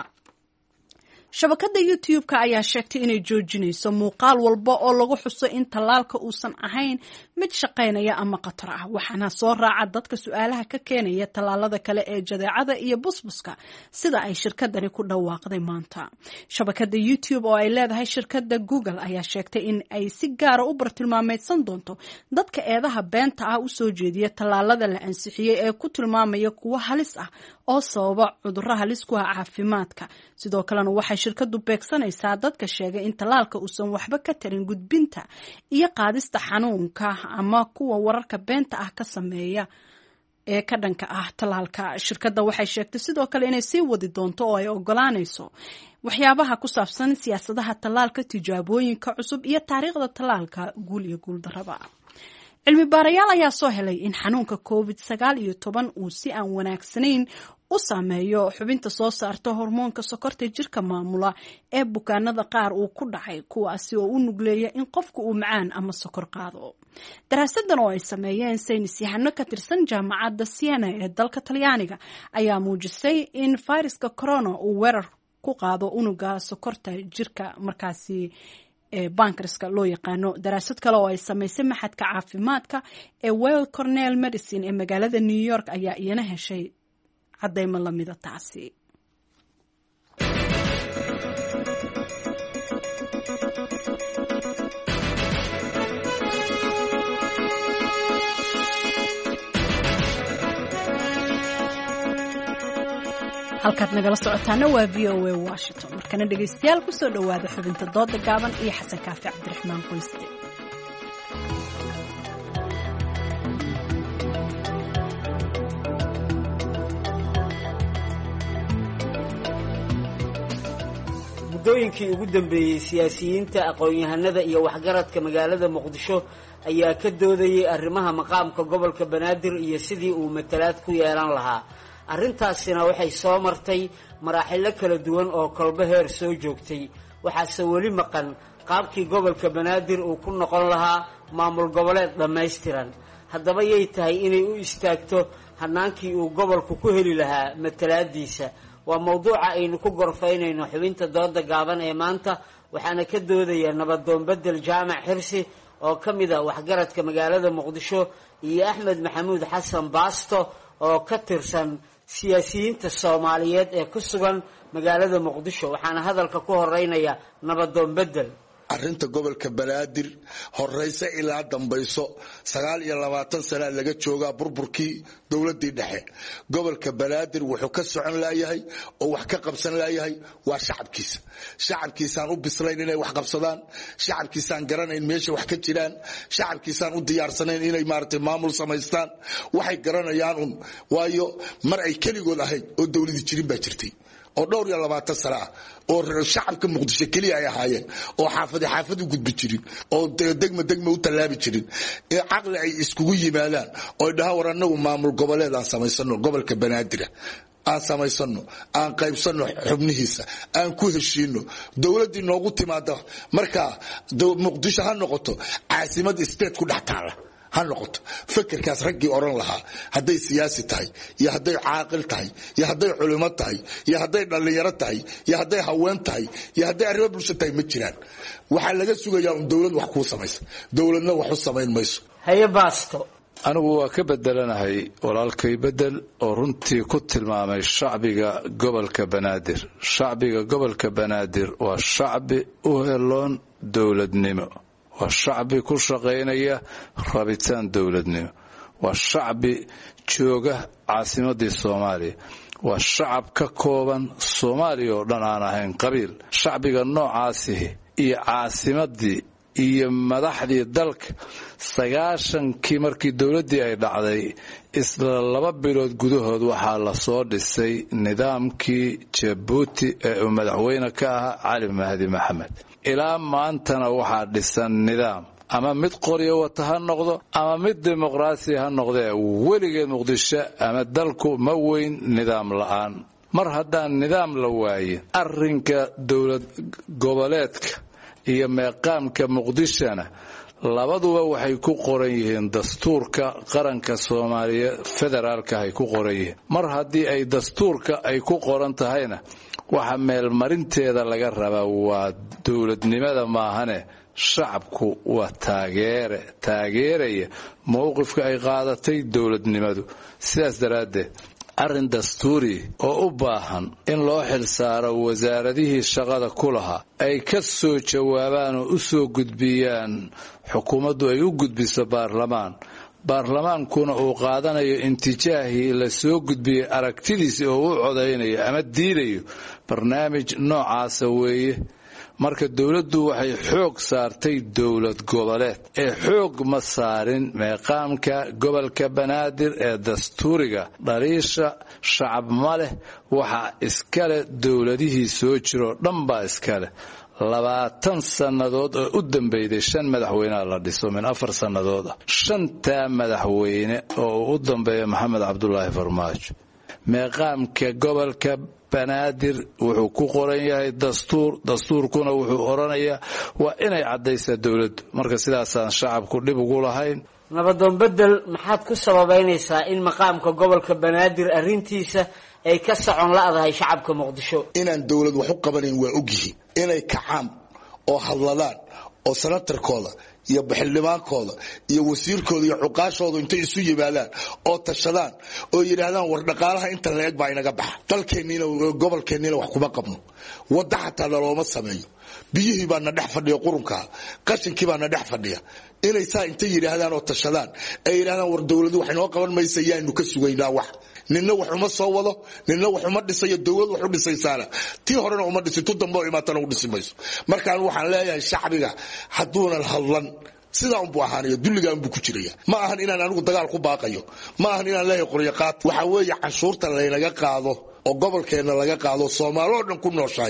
Shabakada YouTube-ka ayaa sheegtay inay joojinayso muuqaal walba oo lagu xuso in talaalka uusan ahayn mid shaqaynaya ama khatar ah waxaana soo raaca dadka su'aalaha ka keenaya talaalada kale ee jadeecada iyo busbuska sida ay shirkadani ku dhawaaqday maanta. Shabakada YouTube oo ay leedahay shirkadda Google ayaa sheegtay in ay si gaar ah u bartilmaameedsan doonto dadka eedaha beenta ah u soo jeediya talaalada la ansixiyay ee ku tilmaamaya kuwa halis ah oo sababa cudurro halis ku ah caafimaadka. Sidoo kalena waxay shirkadu beegsanaysaa dadka sheegay in talaalka uusan waxba ka tarin gudbinta iyo qaadista xanuunka ama kuwa wararka beenta ah ka sameeya ee ka dhanka ah talaalka. Shirkadda waxay sheegtay sidoo kale inay sii wadi doonto oo ay ogolaanayso waxyaabaha ku saabsan siyaasadaha talaalka, tijaabooyinka cusub iyo taariikhda talaalka guul iyo guul darraba. Cilmi baarayaal ayaa soo helay in xanuunka covid sagaal iyo toban uu si aan wanaagsanayn u saameeyo xubinta soo saarta hormoonka sokorta jirka maamula ee bukaanada qaar uu ku dhacay kuwaasi oo u nugleeya in qofku uu macaan ama sokor qaado. Daraasadan oo ay sameeyeen saynis yahano ka tirsan jaamacadda Siena ee dalka Talyaaniga ayaa muujisay in fayraska corona uu weerar ku qaado unuga sokorta jirka markaasi ee bankarska loo yaqaano. Daraasad kale oo ay samaysay maxadka caafimaadka ee Weill Cornell Medicine ee magaalada New York ayaa iyana heshay cadeymo la mida taasi. halkaad nagala socotaana waa v o a Washington. markana dhegaystayaal ku soo dhawaada xubinta dooda gaaban iyo xasan kaafi cabdiraxmaan qoyste. muddooyinkii ugu dambeeyey siyaasiyiinta aqoon-yahanada iyo waxgaradka magaalada muqdisho ayaa ka doodayay arrimaha maqaamka gobolka banaadir iyo sidii uu matalaad ku yeelan lahaa. arrintaasina waxay soo martay maraaxilo kala duwan oo kolba heer soo joogtay. waxaase weli maqan qaabkii gobolka banaadir uu ku noqon lahaa maamul goboleed dhammaystiran. haddaba yay tahay inay u istaagto hannaankii uu gobolku ku heli lahaa matalaadiisa. waa mawduuca aynu ku gorfaynayno xubinta dooda gaaban ee maanta waxaana ka doodaya nabadoon bedel jaamac xirsi oo ka mid a waxgaradka magaalada muqdisho iyo axmed maxamuud xasan baasto oo ka tirsan siyaasiyiinta soomaaliyeed ee ku sugan magaalada muqdisho. waxaana hadalka ku horeynaya nabadoon bedel. arrinta gobolka banaadir horeyse ilaa dambayso sagaal iyo labaatan sana laga joogaa burburkii dowladii dhexe gobolka banaadir wuxuu ka socon laayahay oo wax ka qabsan laayahay waa shacabkiisa shacabkiisaan u bislayn inay wax qabsadaan shacabkiisaan garanayn meesha wax ka jiraan shacabkiisaan u diyaarsanayn inay maaragtay maamul samaystaan waxay garanayaan un waayo mar ay keligood ahayd oo dowladii jirin baa jirtay oo dhowr iyo labaatan sano ah oo shacabka muqdisho keliya ay ahaayeen oo xaafadi xaafad u gudbi jirin oo degma degma u tallaabi jirin ee caqli ay iskugu yimaadaan oo dhahaan war annagu maamul goboleed aan samaysano gobolka banaadir aan samaysano aan qaybsano xubnihiisa aan ku heshiino dowladii noogu timaada marka muqdisho ha noqoto caasimad state ku dhex taala ha noqoto fikirkaas raggii oran lahaa hadday siyaasi tahay iyo hadday caaqil tahay iyo hadday culimo tahay iyo hadday dhallinyaro tahay iyo hadday haween tahay iyo hadday arrimo bulsho tahay ma jiraan waxaa laga sugayaa un dowlad wax kuu samaysa dowladna wax u samayn mayso haye baasto anigu waa ka bedelanahay walaalkay bedel oo runtii ku tilmaamay shacbiga gobolka banaadir shacbiga gobolka banaadir waa shacbi u heloon dowladnimo waa shacbi ku shaqaynaya rabitaan dowladnimo waa shacbi jooga caasimadii Soomaaliya waa shacab ka kooban Soomaaliya oo dhan aan ahayn qabiil shacbiga noocaasi iyo caasimadii iyo madaxdii dalka sagaashankii markii dowladii ay dhacday isla laba bilood gudahood waxaa la soo dhisay nidaamkii Djibouti ee madaxweyne ka ahaa Cali Mahdi Maxamed ilaa maantana waxaa dhisan nidaam ama mid qoryo wata ha noqdo ama mid dimuqraasi ha noqdee weligeed muqdisho ama dalku ma weyn nidaam la'aan mar haddaan nidaam la waayin arrinka dowlad goboleedka iyo meeqaamka muqdishona labaduba waxay ku qoran yihiin dastuurka qaranka Soomaaliya federaalka ay ku qoran yihiin mar haddii ay dastuurka ay ku qoran tahayna waxa meel marinteeda laga rabaa waa dowladnimada maahane shacabku waa taageere taageeraya mowqifka ay qaadatay dowladnimadu sidaas daraaddeed arrin dastuuri oo u baahan in loo xilsaaro wasaaradihii shaqada ku lahaa ay ka soo jawaabaan oo u soo gudbiyaan xukuumaddu ay u gudbiso baarlamaan baarlamaankuna uu qaadanayo intijaahii la soo gudbiyay aragtidiisa oo u codaynayo ama diidayo barnaamij noocaasa weeye marka dawladdu waxay xoog saartay dawlad goboleed ee xoog ma saarin meeqaamka gobolka banaadir ee dastuuriga dhaliisha shacab ma leh waxa iskale dawladihii soo jiro dhan baa iskale labaatan sannadood oo u dambeeyay shan madaxweyne la dhiso min afar sannadood shanta madaxweyne oo u dambeeyay maxamed cabdullaahi farmaajo meeqaamka gobolka banaadir wuxuu ku qoran yahay dastuur dastuurkuna wuxuu oranayaa waa inay cadaysaa dawladdu marka sidaasaan shacabku dhib ugu lahayn nabadoon bedel maxaad ku sababaynaysaa in maqaamka gobolka banaadir arrintiisa ay ka socon la'dahay shacabka muqdisho inaan dawlad wax u qabanayn waa ogyihiin inay kacaan oo hadladaan oo sanatarkooda iyo xildhibaankooda iyo wasiirkooda iyo cuqaashooda intay isu yimaadaan oo tashadaan oo yiraahdaan war dhaqaalaha inta leeg baa inaga baxa dalkeenina gobolkeenina wax kuma qabno wada xataa looma sameeyo biyihii baa na dhex fadhiya qurunka qashinkii baa na dhex fadhiya inay saa intay yiraahdaan oo tashadaan ay yiraahdaan war dawladdu wax inoo qaban maysa yaanu ka sugaynaa wax ninna wax uma soo wado ninna wax uma dhisayo dawlad wax u dhisaysaana tii horena uma dhisi tu dambe oo imaatana u dhisi mayso markaan waxaan leeyahay shacbiga haduuna hadlan sida uu ahaanayo dulligaan buu ku jiraya ma ahan inaan anigu dagaal ku baaqayo ma ahan inaan leeyahay qoriyo qaad waxa weeye canshuurta laynaga qaado oo gobolkeena laga qaado Soomaaliya dhan ku nooshahay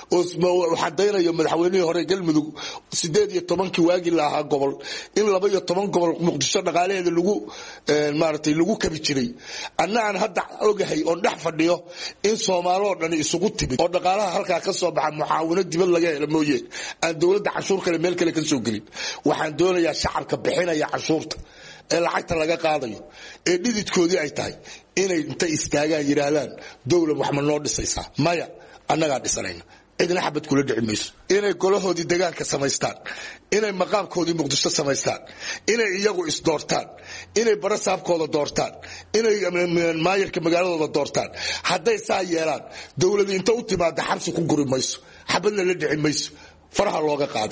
oo waxa daynayo madaxweynihii hore galmudug sideed iyo toban kii waagi lahaa gobol in laba iyo toban gobol muqdisho dhaqaaleeda lagu maartay lagu kabi jiray annaan hadda ogahay oo dhex fadhiyo in Soomaaliya dhan isugu timid oo dhaqaalaha halka ka soo baxa mucaawinad dibad laga helo mooyee aan dawladda canshuur kale meel kale ka soo gelin waxaan doonayaa shacabka bixinaya canshuurta ee lacagta laga qaadayo ee dhididkoodii ay tahay inay inta istaagaan yiraahdaan dawlad wax ma noo dhisaysaa maya annaga dhisanayna idina xabad kula dhici mayso inay golahoodii deegaanka samaystaan inay maqaamkoodii muqdisho samaystaan inay iyagu is doortaan inay barasaabkooda doortaan inay maayirka magaaladooda doortaan hadday saa yeelaan dawladda inta u timaada xabsi ku guri mayso xabadna la dhici mayso faraha looga qaadi lahaa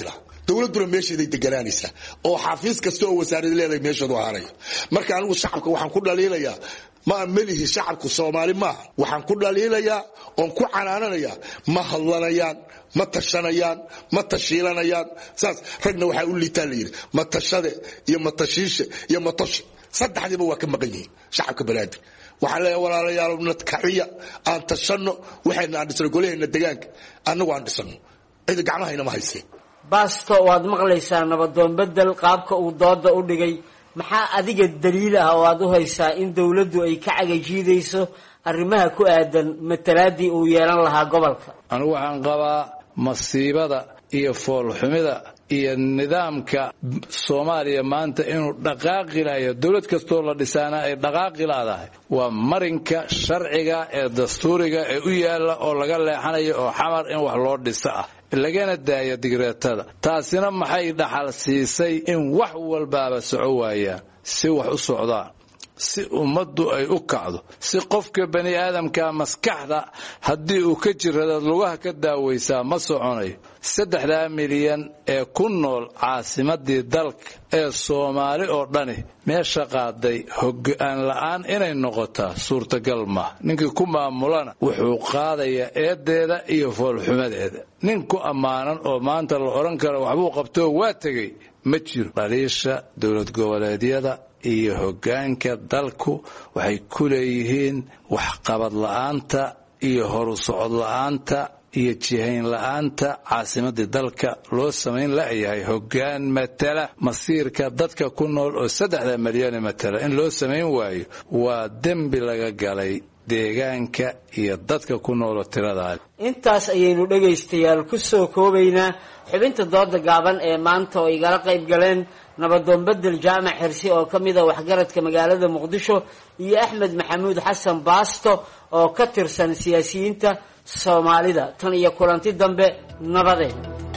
dowladuna meesheeday deganaanaysaa oo xafiis kasta oo wasaarad leedahay meesheedu ahaanaya marka anigu shacabka waxaan ku dhaliilayaa ma malihi shacabku Soomaali ma waxaan ku dhaliilayaa oon ku canaananayaa ma hadlanayaan ma tashanayaan ma tashiilanayaan saas ragna waxa u liitaa leeyahay ma tashade iyo ma tashiishe iyo ma tash saddexdiiba waa ka maqan yihiin shacabka Banaadir waxaan leeyahay walaalayaal nad kaciya aan tashano waxayna aan dhisno goleena deegaanka anagu aan dhisno cid gacmahayna ma haysay baasto waad maqlaysaa nabadoon bedel qaabka uu dooda u dhigay maxaa adiga daliil ah oo aad u haysaa in dawladdu ay ka cagajiidayso arrimaha ku aadan matalaadii uu yeelan lahaa gobolka anigu waxaan qabaa masiibada iyo foolxumida iyo nidaamka Soomaaliya maanta inuu dhaqaaqilayo dawlad kastoo la dhisaana ay dhaqaaqilaadahay waa marinka sharciga ee dastuuriga ee u yaala oo laga leexanayo oo xamar in wax loo dhiso ah lagana daayo digreetada taasina maxay dhaxal siisay in wax walbaaba soco waayaan si wax u socdaan si ummaddu ay u kacdo si qofka bani aadamka maskaxda haddii uu ka jirado lugaha ka daawaysaa ma soconayo saddexdaa milyan ee ku nool caasimadii dalka ee Soomaali oo dhani meesha qaaday hoggaan la'aan inay noqotaa suurtagal ma ninkii ku maamulana wuxuu qaadayaa eedeeda iyo foolxumadeeda ninku amaanan oo maanta la oran karo waxbuu qabto waa tagay ma jiro dhaliisha dawlad goboleedyada iyo hoggaanka dalku waxay ku leeyihiin wax qabad la'aanta iyo horu socod la'aanta iyo jihayn la'aanta caasimadii dalka loo samayn la'yahay hoggaan matala masiirka dadka ku nool oo saddexda milyan matala in loo samayn waayo waa dembi laga galay deegaanka iyo dadka ku nool tirada intaas ayaynu dhagaystayaal ku soo koobaynaa xubinta dooda gaaban ee maanta oo igala qayb galeen nabadoon bedel jaamac xirsi oo ka mid ah waxgaradka magaalada Muqdisho iyo Axmed Maxamuud Xasan Baasto oo ka tirsan siyaasiyiinta Soomaalida tan iyo kulanti dambe nabadeen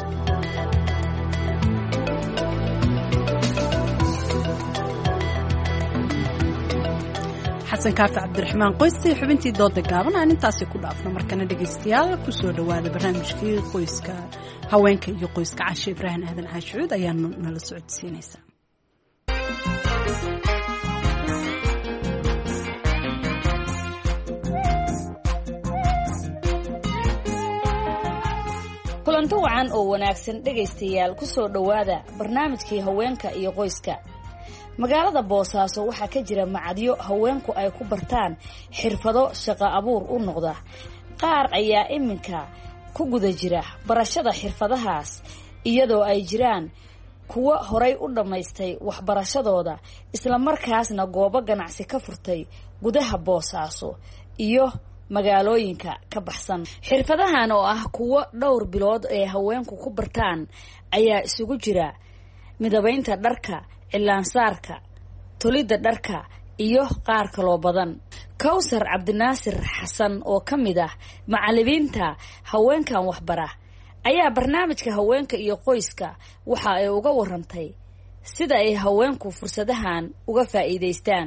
xasan kaarta cabdiraxmaan qoysi xubintii dooda gaaban aan intaasi ku dhaafno markana dhagaystayaal ku soo dhawaada barnaamijkii qoyska haweenka iyo qoyska Caashe Ibrahim Aadan Caashuud ayaa nala socodsiinaysa kulanti wacan oo wanaagsan dhagaystayaal ku soo dhawaada barnaamijkii haweenka iyo qoyska magaalada Boosaaso waxaa ka jira macadyo haweenku ay ku bartaan xirfado shaqo abuur u noqda qaar ayaa iminka ku guda jira barashada xirfadahaas iyadoo ay jiraan kuwa horay u dhamaystay waxbarashadooda isla markaasna goobo ganacsi ka furtay gudaha Boosaaso iyo magaalooyinka ka baxsan xirfadahan oo ah kuwa dhowr bilood ee haweenku ku bartaan ayaa isugu jira midabaynta dharka cilaansaarka tolida dharka iyo qaar kale badan Kawsar Cabdinaasir Xasan oo kamid ah macallimiinta haweenkan waxbara ayaa barnaamijka haweenka iyo qoyska waxa ay uga warantay sida ay haweenku fursadahan uga faa'iideystaan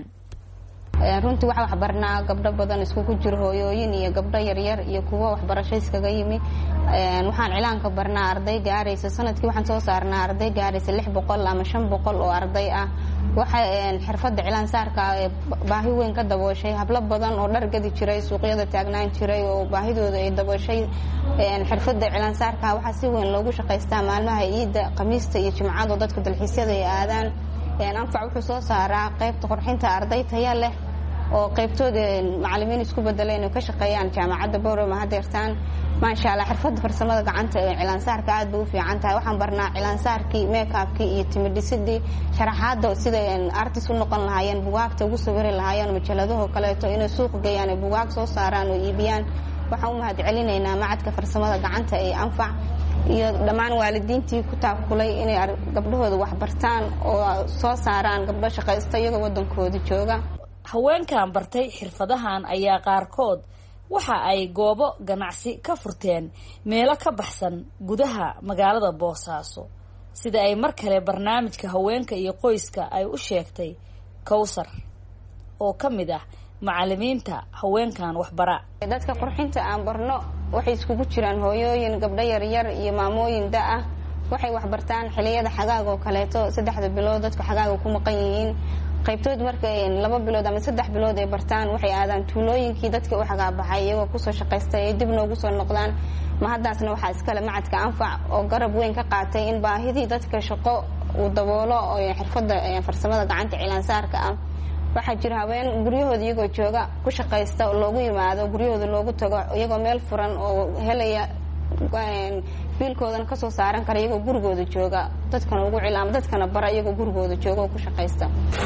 runtii waxa wax barnaa gabdho badan isku jiro hooyooyin iyo gabdho yar yar iyo kuwa waxbarasho iskaga yimi een waxaan cilaanka barnaa arday gaaraysa sanadkii waxaan soo saarnaa arday gaaraysa lix boqol ama shan boqol oo arday ah waxa een xirfadda cilaan saarka ee baahi weyn ka dabooshay hablo badan oo dhar gadi jiray suuqyada taagnaan jiray oo baahidooda ay dabooshay een xirfadda cilaan saarka waxa si weyn loogu shaqeystaa maalmaha ciida khamiista iyo jimcada dadka dalxiisyada ay aadaan een anfac wuxuu soo saaraa qaybta qurxinta arday tayo leh oo qaybtooda macallimiin isku bedeleen oo ka shaqeeyaan jaamacadda Boorama hadeertaan ma sha Allah xirfadda farsamada gacanta ee cilaan saarka aad bay u fiican tahay waxaan barnaa cilaan saarkii make-upkii iyo timidhisidii sharaxaadda sida artist u noqon lahaayeen buugaagta ugu sawiri lahaayeen majaladaha kale inay suuq geeyaan buugaag soo saaraan oo iibiyaan waxaan u mahad celinaynaa macadka farsamada gacanta ee anfac iyo dhamaan waalidiintii ku taakulay inay gabdhahooda wax bartaan oo soo saaraan gabdho shaqaysta iyaga wadankooda jooga haweenkan bartay xirfadahan ayaa qaarkood waxa ay goobo ganacsi ka furteen meelo ka baxsan gudaha magaalada Boosaaso sida ay mar kale barnaamijka haweenka iyo qoyska ay u sheegtay Kawsar oo kamid ah macallimiinta haweenkan waxbara dadka qurxinta aan barno waxay isku jiraan hooyooyin gabdho yar yar iyo maamooyin da ah waxay wax bartaan xilliyada xagaaga oo kaleeto saddexda bilood dadku xagaaga ku maqan yihiin qaybtood markay laba bilood ama saddex bilood ay bartaan waxay aadaan tuulooyinkii dadka u xagaabaxay iyagoo kusoo shaqaystay ay dib noogu soo noqdaan ma haddaasna waxaa iskale macadka anfac oo garab weyn ka qaatay in baahidii dadka shaqo uu daboolo oo xirfadda farsamada gacanta cilaansaarka ah waxaa jira haween guryahooda iyagoo jooga ku shaqaysta oo loogu yimaado guryahooda loogu tago iyagoo meel furan oo helaya biilkoodana kasoo saaran kara iyagoo gurigooda jooga dadkana ugu cilaama dadkana bara iyagoo gurigooda jooga oo ku shaqaysta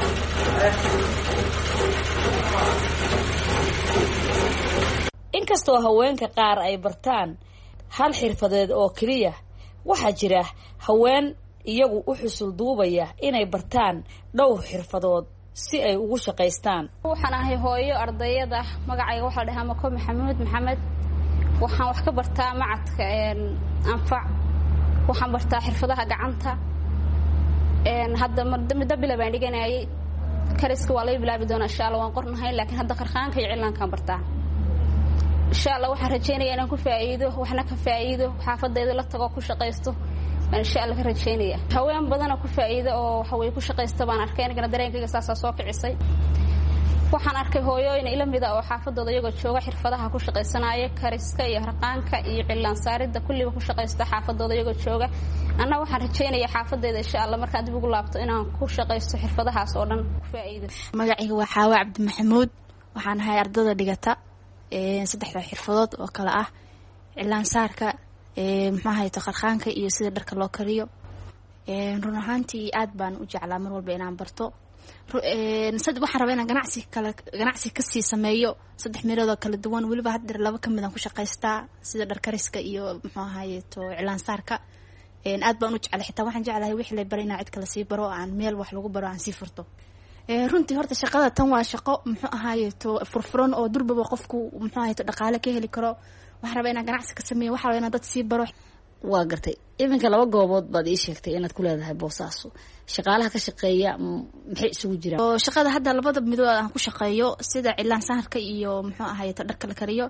inkastoo haweenka qaar ay bartaan hal xirfadeed oo keliya waxaa jira haween iyagu u xusul duubaya inay bartaan dhowr xirfadood si ay ugu shaqaystaan. waxaan ahay hooyo ardayada magacayga waxaa la dhahaa Mako Maxamuud Maxamed waxaan wax ka bartaa macadka anfac waxaan bartaa xirfadaha gacanta een hadda muddo bila baan dhiganayay kariska waa la bilaabi doonaa insha Allah waan qornahay laakiin hadda qarqaanka iyo cilaankaan bartaa insha Allah waxaan rajaynayaa inaan ku faa'iido waxna ka faa'iido xaafadayda la tago ku shaqaysto insha Allah ka rajaynaya haween badan oo ku faa'iido oo waxa way ku shaqaysta baan arkay aniga dareenkayga saas soo kicisay waxaan arkay hooyooyin ila mid ah oo xaafadooda iyagoo jooga xirfadaha ku shaqaysanaya kariska iyo harqaanka iyo cilaan saaridda kulliba ku shaqaysta xaafadooda iyagoo jooga anna waxaan rajaynayaa xaafadayda insha Allah markaan dib ugu laabto inaan ku shaqaysto xirfadahaas oo dhan ku faa'iido magacayga waa Xaawa Cabdi Maxamuud waxaan ahay ardayda dhigata ee saddexda xirfadood oo kala ah cilaan saarka ee maxaa ahay taqarqaanka iyo sida dharka loo kariyo ee run ahaantii aad baan u jeclaa mar walba inaan barto een saddex waxaan rabaa inaan ganacsi kala ganacsi ka sii sameeyo saddex meelood oo kala duwan waliba hadda laba kamid aan ku shaqaystaa sida dhar kariska iyo maxaa ahay to cilaan saarka een aad baan u jeclaa xitaa waxaan jeclahay wixii la baray inaan cid kala sii baro aan meel wax lagu baro aan sii furto ee runtii horta shaqada tan waa shaqo muxuu ahaay to furfuran oo durbaba qofku muxuu ahaay to dhaqaale ka heli karo waxaan rabaa inaan ganacsi ka sameeyo waxa weeyaan dad sii baro waa gartay iminka laba goobood baad ii sheegtay inaad ku leedahay Boosaaso shaqaalaha ka shaqeeya maxay isugu jiraan oo shaqada hadda labada midood aan ku shaqeeyo sida cilaan saarka iyo muxuu ahaay to dharka la kariyo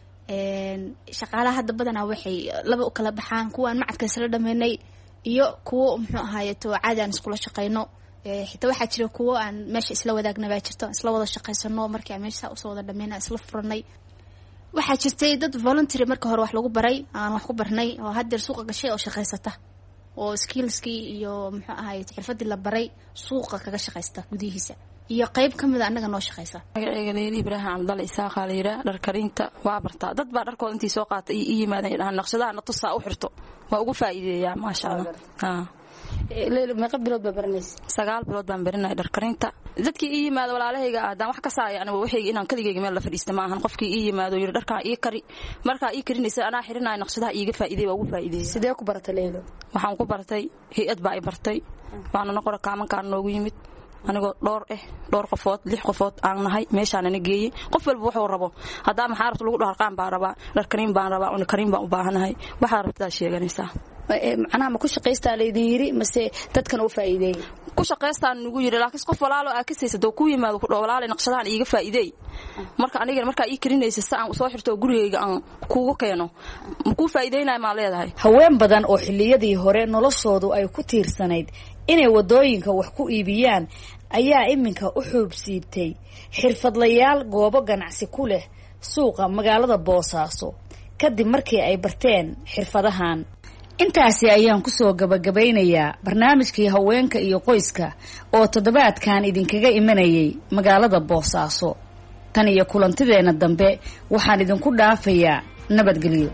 een shaqaalaha hadda badanaa waxay laba u kala baxaan kuwa aan macadka isla dhameynay iyo kuwa muxuu ahaay to caadi aan isku la shaqeyno ee xitaa waxa jira kuwa aan meesha isla wadaagna baa jirto isla wada shaqeysano markii aan meesha u soo wada dhameynaa isla furanay waxa jirtay dad volunteer marka hore wax lagu baray aan wax ku barnay oo hadda suuqa gashay oo shaqeysata oo skillski iyo muxuu ahaay xirfadii la baray suuqa kaga shaqeysta gudihiisa iyo qayb kamid ah anaga noo shaqeysa magacayga Leeli Ibrahim Cabdalla Isaaq Khaliira dhar karinta waa bartaa dad baa dharkooda intii soo qaatay iyo yimaadeen dhahan naqshadaha na tusaa u xirto waa ugu faa'iideeyaa ma sha Allah ha Leeli ma qabilood baa barnays sagaal bilood baan baranay dhar karinta dadkii ii yimaado walaalahayga aadaan wax ka saaya aniga waxay inaan kaligeyga meel la fadhiisto ma ahan qofkii ii yimaado yiri dharka ii kari marka ii karinaysa anaa xirinay naqshadaha iiga faa'iideey waa ugu faa'iideey sidee ku baratay Leelo waxaan ku bartay hay'ad baa i bartay waana noqon kaamankaan noogu yimid anigoo dhowr eh dhowr qofood lix qofood aan nahay meeshaan ana geeyay qof walba wuxuu rabo hadaa maxaa rabto lagu dhaarqaan baa rabaa dhar karin baan rabaa una karin baan u baahanahay waxa rabtaa sheeganaysaa macnaha ma ku shaqaystaa leedin yiri mase dadkan u faa'iideey ku shaqaystaan nugu yiri laakiin qof walaalo ah ka siisado ku yimaado ku dhawalaal naqshadahan iiga faa'iideey marka aniga marka ii karinaysa saan u soo xirto gurigeyga aan kuugu keeno ma ku faa'iideynay ma leedahay haween badan oo xilliyadii hore noloshoodu ay ku tiirsanayd inay wadooyinka wax ku iibiyaan ayaa iminka u xuubsiibtay xirfadlayaal goobo ganacsi ku leh suuqa magaalada Boosaaso kadib markii ay barteen xirfadahan intaasi ayaan ku soo gabagabeynayaa barnaamijkii haweenka iyo qoyska oo toddobaadkan idinkaga imanayay magaalada Boosaaso tan iyo kulantideena dambe waxaan idinku dhaafayaa nabadgelyo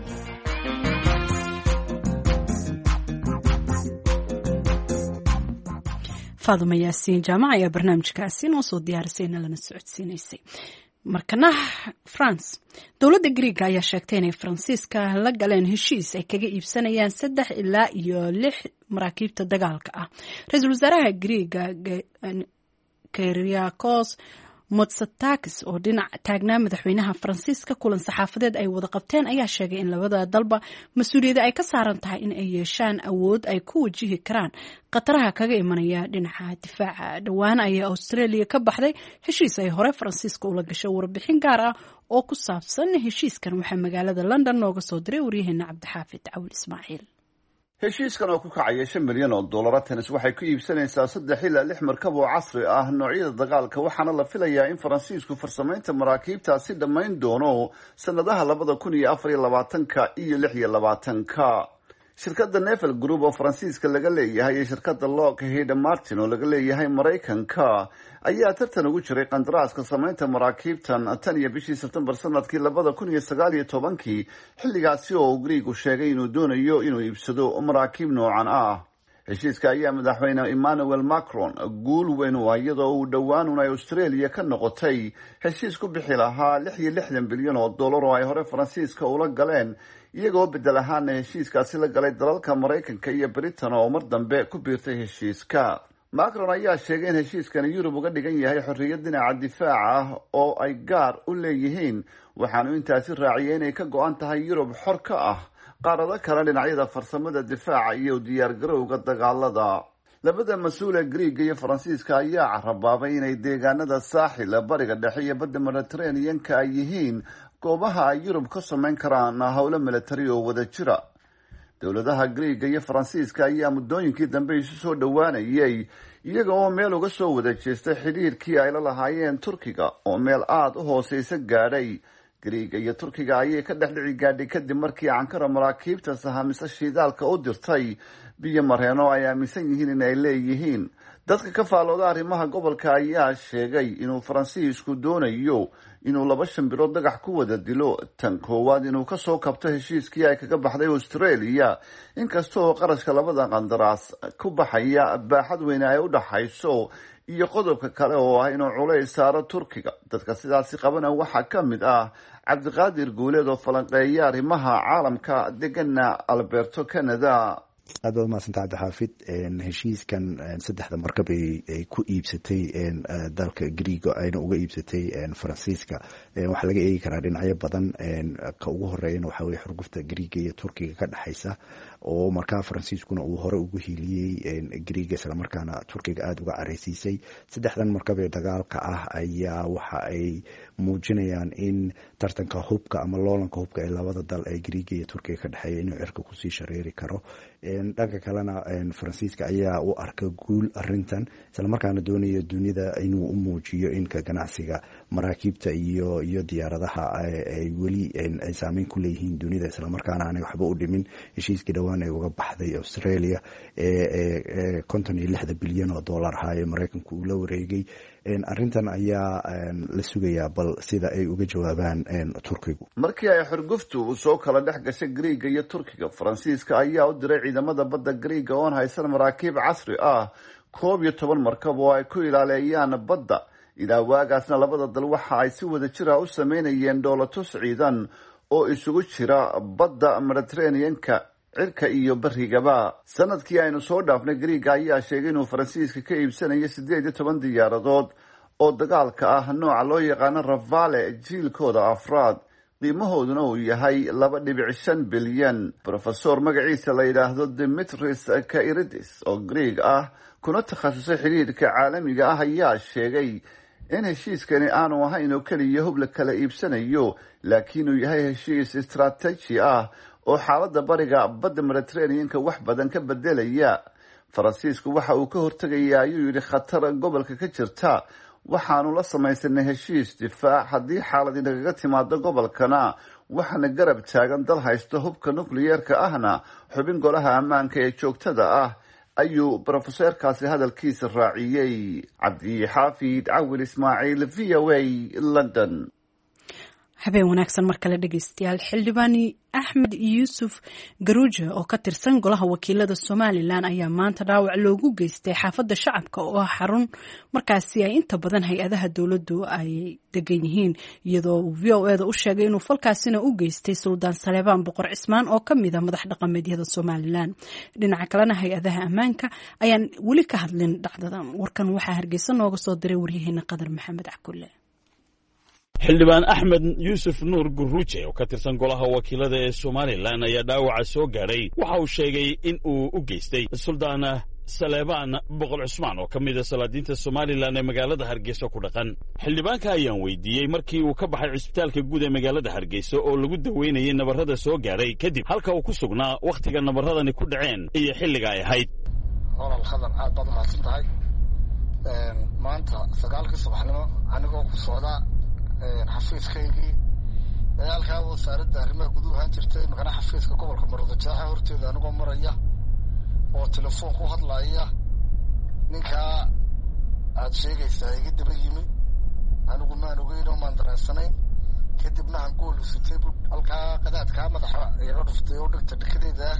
Faaduma Yaasiin jaamaca ayaa barnaamijkaasi noo soo diyaarisayna lana socodsiinaysay markana France dowladda Greek ayaa sheegtay inay Faransiiska la galeen heshiis ay kaga iibsanayaan saddex ilaa iyo lix maraakiibta dagaalka ah ra-iisul wasaaraha Greek Kyriakos Mitsotakis oo dhinac taagnaa madaxweynaha Faransiiska kulan saxaafadeed ay wada qabteen ayaa sheegay in labada dalba mas'uuliyadda ay ka saaran tahay in ay yeeshaan awood ay ku wajihi karaan qataraha kaga imanaya dhinaca difaaca dhawaan ayaa Australia ka baxday heshiis ay hore Faransiiska ula gashay warbixin gaar ah oo ku saabsan heshiiskan waxaa magaalada London nooga soo diray waryaheena Cabdixaafid Cawil Ismaaciil heshiiskan oo ku kacaya shan milyan oo dollar tennis waxay ku iibsanaysaa saddex ilaa lix markab oo casri ah noocyada dagaalka waxaana la filayaa in faransiisku farsamaynta maraakiibtaasi dhammayn doono sanadaha labada kun iyo afar iyo labaatanka iyo lix iyo labaatanka shirkadda nevel group oo faransiiska laga leeyahay iyo shirkadda lockheed martin oo laga leeyahay maraykanka ayaa tartan ugu jiray qandaraaska samaynta maraakiibtan tan iyo bishii sebtembar sanadkii labada kun iyo sagaal iyo tobankii xilligaasi oo griigu sheegay inuu doonayo inuu iibsado maraakiib noocan ah heshiiska ayaa madaxweyne emmanuel macron guul weyn u ah iyadoo uu dhowaanun ay australia ka noqotay heshiis ku bixi lahaa lix iyo lixdan bilyan oo dollar oo ay hore faransiiska ula galeen iyagoo bedel ahaana heshiiskaasi la galay dalalka maraykanka iyo britain oo mar dambe ku biirtay heshiiska macron ayaa sheegay in heshiiskani yurub uga dhigan yahay xorriyad dhinaca difaaca ah oo ay gaar u leeyihiin waxaanu intaasi raaciyay inay ka go-an tahay yurub xor ka ah qaarado kale dhinacyada farsamada difaaca iyo diyaargarowga dagaalada labada mas-uul ee griiga iyo faransiiska ayaa carabaabay inay deegaanada saaxil bariga dhexe iyo badda mediterranean-ka ay yihiin goobaha ay yurub ka samayn karaan howlo milatari oo wada jira dowladaha griiga iyo faransiiska ayaa muddooyinkii dambe isu soo dhowaanayay iyaga oo meel uga soo wada jeestay xidhiirkii ay la lahaayeen turkiga oo meel aada u hooseysa gaadhay griiga iyo turkiga ayay ka dhex dhici gaadhay kadib markii ankara maraakiibta sahamisa shiidaalka u dirtay biyo mareen oo ay aaminsan yihiin in ay leeyihiin dadka ka faalooda arrimaha gobolka ayaa sheegay inuu faransiisku doonayo inuu laba shan bilood dhagax ku wada dilo tan koowaad inuu kasoo kabto heshiiskii ay kaga baxday australia inkasta oo qarashka labada qandaraas ku baxaya baaxad weyne ay u dhaxayso iyo qodobka kale oo ah inuu culays saaro turkiga dadka sidaasi qabana waxaa ka mid ah cabdiqaadir guuleed oo falanqeeya arrimaha caalamka degana alberto canada aad baad umahadsanta cabdixaafid heshiiskan saddexda markab ay ku iibsatay dalka griiga ayna uga iibsatay faransiiska waxaa laga eegi karaa dhinacyo badan ka ugu horeeyana waxaa weye xurgufta griiga iyo turkiga ka dhexaysa oo markaa faransiiskuna uu hore ugu hiiliyey griiga islamarkaana turkiga aada uga careysiisay saddexdan markab ee dagaalka ah ayaa waxa ay muujinayaan in tartanka hubka ama loolanka hubka ee labada dal ee griiga iyo turkiga ka dhexeeya inuu cirka kusii shareeri karo dhanka kalena faransiiska ayaa u arka guul arintan islamarkaana doonaya dunida inuu u muujiyo in ka ganacsiga maraakiibta iyo iyo diyaaradaha ay weli ay saameyn ku leeyihiin dunida islamarkaana aanay waxba u dhimin heshiiskii dhowaan ay uga baxday australia ee konton iyo lixda bilyan oo dollar ahaa ee maraykanku uu la wareegay arintan ayaa la sugayaa bal sida ay uga jawaabaan turkigu markii ay xurguftu soo kala dhex gashay griiga iyo turkiga faransiiska ayaa u diray ciidamada badda griiga oon haysan maraakiib casri ah koob iyo toban markab oo ay ku ilaaleeyaan badda ilaa waagaasna labada dal waxa ay si wada jira u sameynayeen dhoolatus ciidan oo isugu jira badda mediterranean-ka cirka iyo barigaba sanadkii aynu soo dhaafnay griiga ayaa sheegay inuu faransiiska ka iibsanayo sideed iyo toban diyaaradood oo dagaalka ah nooca loo yaqaano rafale jiilkooda afraad qiimahooduna uu yahay laba dhibic shan bilyan rofesor magaciisa la yidhaahdo demetris kairidis oo griig ah kuna takhasusay xidhiirka caalamiga ah ayaa sheegay in heshiiskani aanu ahayn oo keliya hub la kala iibsanayo laakiin uu yahay heshiis istaraatiiji ah oo xaaladda bariga badda mediterranean-ka wax badan ka bedelaya faransiisku waxa uu ka hortegayaa ayuu yidhi khatar gobolka ka jirta waxaanu la samaysanay heshiis difaac haddii xaaladi nagaga timaado gobolkana waxaana garab taagan dal haysto hubka nukliyeerka ahna xubin golaha ammaanka ee joogtada ah ayuu brofeseerkaasi hadalkiisa raaciyey cabdixaafid cawil ismaaciil v o a london habeen wanaagsan mar kale dhegeystayaal xildhibaani axmed yuusuf garuuje oo ka tirsan golaha wakiilada somalilan ayaa maanta dhaawac loogu geystay xaafadda shacabka oo ah xarun markaasi ay inta badan hay-adaha dowladdu ay degan yihiin iyadoo uu v o eda u sheegay inuu falkaasina u geystay suldaan saleebaan boqor cismaan oo ka mid a madax dhaqameedyada somalilan dhinaca kalena hay-adaha ammaanka ayaan weli ka hadlin dhacdada warkan waxaa hargeysa nooga soo diray waryaheena qadar maxamed cakulle xildhibaan axmed yuusuf nuur guruuje oo ka tirsan golaha wakiilada ee somalilan ayaa dhaawaca soo gaadhay waxa uu sheegay in uu u geystay suldaan saleebaan boqol cusmaan oo ka mida salaadiinta somalilan ee magaalada hargeysa ku dhaqan xildhibaanka ayaan weydiiyey markii uu ka baxay cisbitaalka guud ee magaalada hargeysa oo lagu daweynayay nabarrada soo gaadhay kadib halka uu ku sugnaa wakhtiga nabarradani ku dhaceen iyo xilliga ay ahayd. olol khadar aad baad umahadsan tahay. maanta sagaalkii subaxnimo anigoo ku socda xafiiskaygii dagaalkaa wasaaradda arrimaha guduhu ahaan jirtay makana xafiiska gobolka maroodajaaxa horteeda anigoo maraya oo telefoon ku hadlaya ninkaa aad sheegaysaa iga daba yimi anigu maan ogeyn oo maan dareensanayn kadibna hangool usitay halkaa qadaadkaa madaxa iga dhuftay oo dhigta dhikadeeda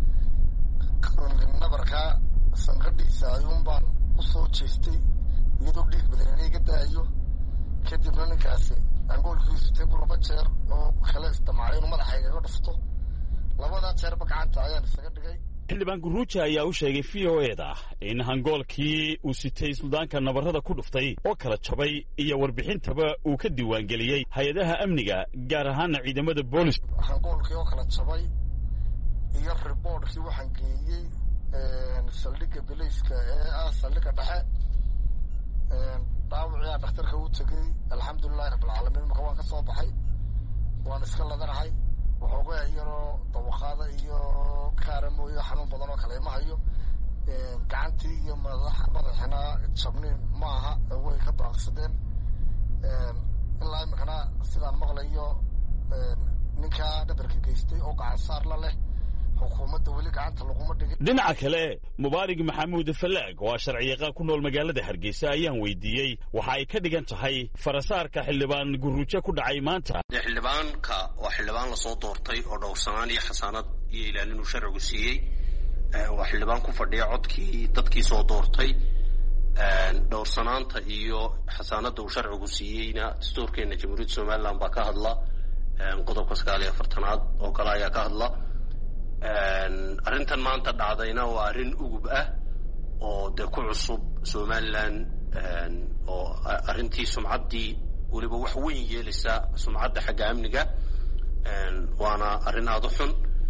nabarkaa sanqadhiisa ayuun baan usoo jeestay iyadoo dhiig badan iga daayo kadibna ninkaasi angoolkiisu table laba jeer oo kale isdamacay inuu madaxa igaga dhufto labadaa jeerba gacanta ayaan isaga dhigay. xildhibaan guruuja ayaa u sheegay v o eda in hangoolkii uu sitay suldaanka nabarrada ku dhuftay oo kala jabay iyo warbixintaba uu ka diiwaangeliyey hay-adaha amniga gaar ahaana ciidamada booliska. hangoolkii oo kala jabay iyo riboortkii waxaan geeyey saldhigga bilayska ee ah saldhigga dhexe. dhaawacii dhakhtarka u tegey alxamdulilahi rabbilcaalamiin marka waan ka soo baxay waan iska ladanahay waxoogaa yaroo dawaqaada iyo kaaramoyo xanuun badan oo kale ma hayo. gacantii iyo madax madaxina jabniin ma aha way ka baaqsadeen. ilaa imikana sidaan maqlayo ninkaa dhabarka geystay oo gacan saar la leh xukuumadda weli gacanta laguma dhigin. dhinaca kale mubaarig maxamuud falaag oo sharciyaqaan ku nool magaalada hargeysa ayaan weydiiyey waxa ay ka dhigan tahay farasaarka xildhibaan guruujo ku dhacay maanta. xildhibaanka waa xildhibaan lasoo doortay oo dhowrsanaan iyo xasaanad iyo ilaalin uu sharcigu siiyey. waa xildhibaan ku fadhiya codkii dadkii soo doortay. dhowrsanaanta iyo xasaanadda uu sharcigu siiyeyna dastuurkeena jamhuuriyadda somalilan baa ka hadla. qodobka sagaal iyo afartanaad oo kale ayaa ka hadla. arrintan maanta dhacdayna waa arrin ugub ah oo dee ku cusub somalilan oo arrintii sumcaddii weliba wax weyn yeelaysa sumcadda xagga amniga waana arrin aada u xun.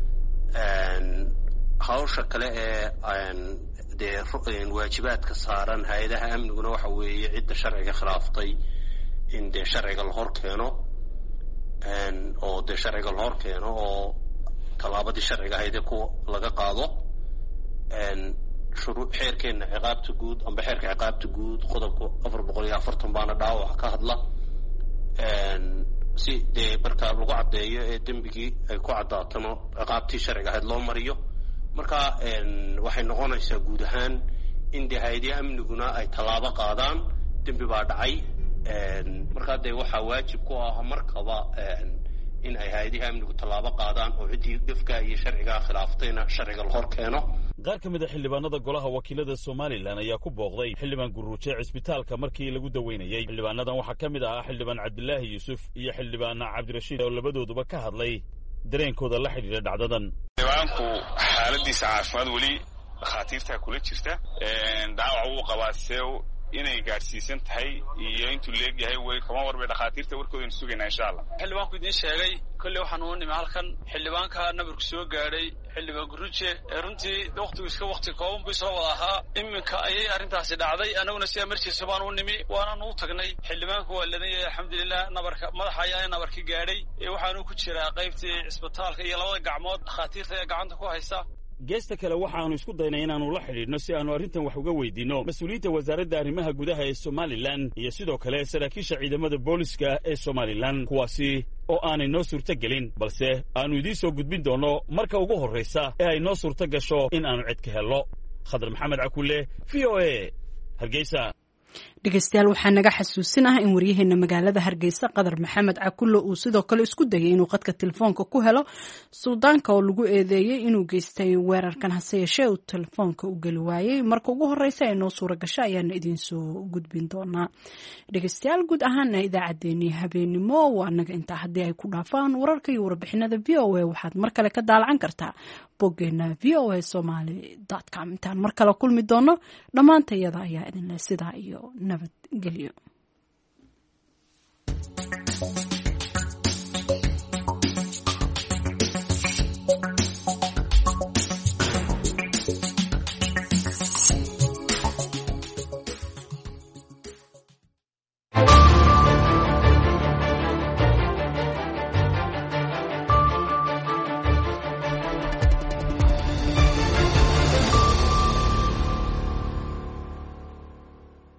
hawsha kale ee dee waajibaadka saaran hay-adaha amniguna waxa weeye cidda sharciga khilaaftay in dee sharciga la hor keeno oo dee sharciga la hor keeno oo tallaabadii sharciga ahayd ee ku laga qaado. shuruu xeerkeenna ciqaabta guud amba xeerka ciqaabta guud qodobka afar boqol iyo afartan baana dhaawac ka hadla si dee marka lagu caddeeyo ee dembigii ay ku caddaatano ciqaabtii sharciga ahayd loo mariyo. marka waxay noqonaysaa guud ahaan in dee hay-adaha amniguna ay tallaabo qaadaan dembi baa dhacay. markaa dee waxaa waajib ku ah markaba in ay hay-adaha amnigu tallaabo qaadaan oo ciddii dhifka iyo sharcigaa khilaaftayna sharciga la hor keeno. qaar ka mid a xildhibaanada golaha wakiilada somalilan ayaa ku booqday xildhibaan guruuje cisbitaalka markii lagu daweynayey. xildhibaanadan waxaa ka mid ahaa xildhibaan cabdilaahi yuusuf iyo xildhibaan cabdirashiid oo labadooduba ka hadlay dareenkooda la xidhiidha dhacdadan. xildhibaanku xaaladiisa caafimaad weli dhakhaatiirtaa kula jirta. dhaawac wuu qabaa see inay gaadhsiisan tahay iyo intuu leegyahay way kama warbay dhakhaatiirta warkoodaynu sugaynaa insha allah. xildhibaanku idiin sheegay kolley waxaan uu nimi halkan xildhibaanka nabarku soo gaadhay xildhibaan guruuje ee runtii waktigu iska wakti kooban buu soo wada ahaa. iminka ayay arrintaasi dhacday annaguna si amarkiisa baan u nimi waananu u tagnay. xildhibaanku waa ladanyay alxamdulilah nabarka madaxa ayaa nabarka gaadhay waxaanu ku jiraa qaybtii cisbitaalka iyo labada gacmood dhakhaatiirta ee gacanta ku haysa. geesta kale waxaannu isku daynay inaannu la xidhiidhno si aannu arrintan wax uga weydiinno mas-uuliyiinta wasaaradda arrimaha gudaha ee somalilan iyo sidoo kale saraakiisha ciidamada booliska ee somalilan kuwaasi oo aanay noo suurto gelin balse aannu idiin soo gudbin doonno marka ugu horraysa ee ay noo suurto gasho in aannu cid ka helno. khadar maxamed cakulle v o a hargeysa. dhegeystayaal waxaa naga xasuusin ah in waryaheena magaalada hargeysa qadar maxamed cakulle uu sidoo kale isku dayay inuu qadka telefoonka ku helo suldaanka oo lagu eedeeyey inuu geystay weerarkan hase yeeshee uu telefoonka u geli waayey. marka ugu horeysa ee noo suura gasho ayaana idiin soo gudbin doonaa. dhegeystayaal guud ahaana idaacaddeenii habeenimo waa naga intaa haddii ay ku dhaafaan wararka iyo warbixinada v o a waxaad mar kale ka daalacan kartaa boggeena v o a somaly dot com. intaan mar kale kulmi doono dhammaantayada ayaa idinleh sidaa iyo nabadgelyo.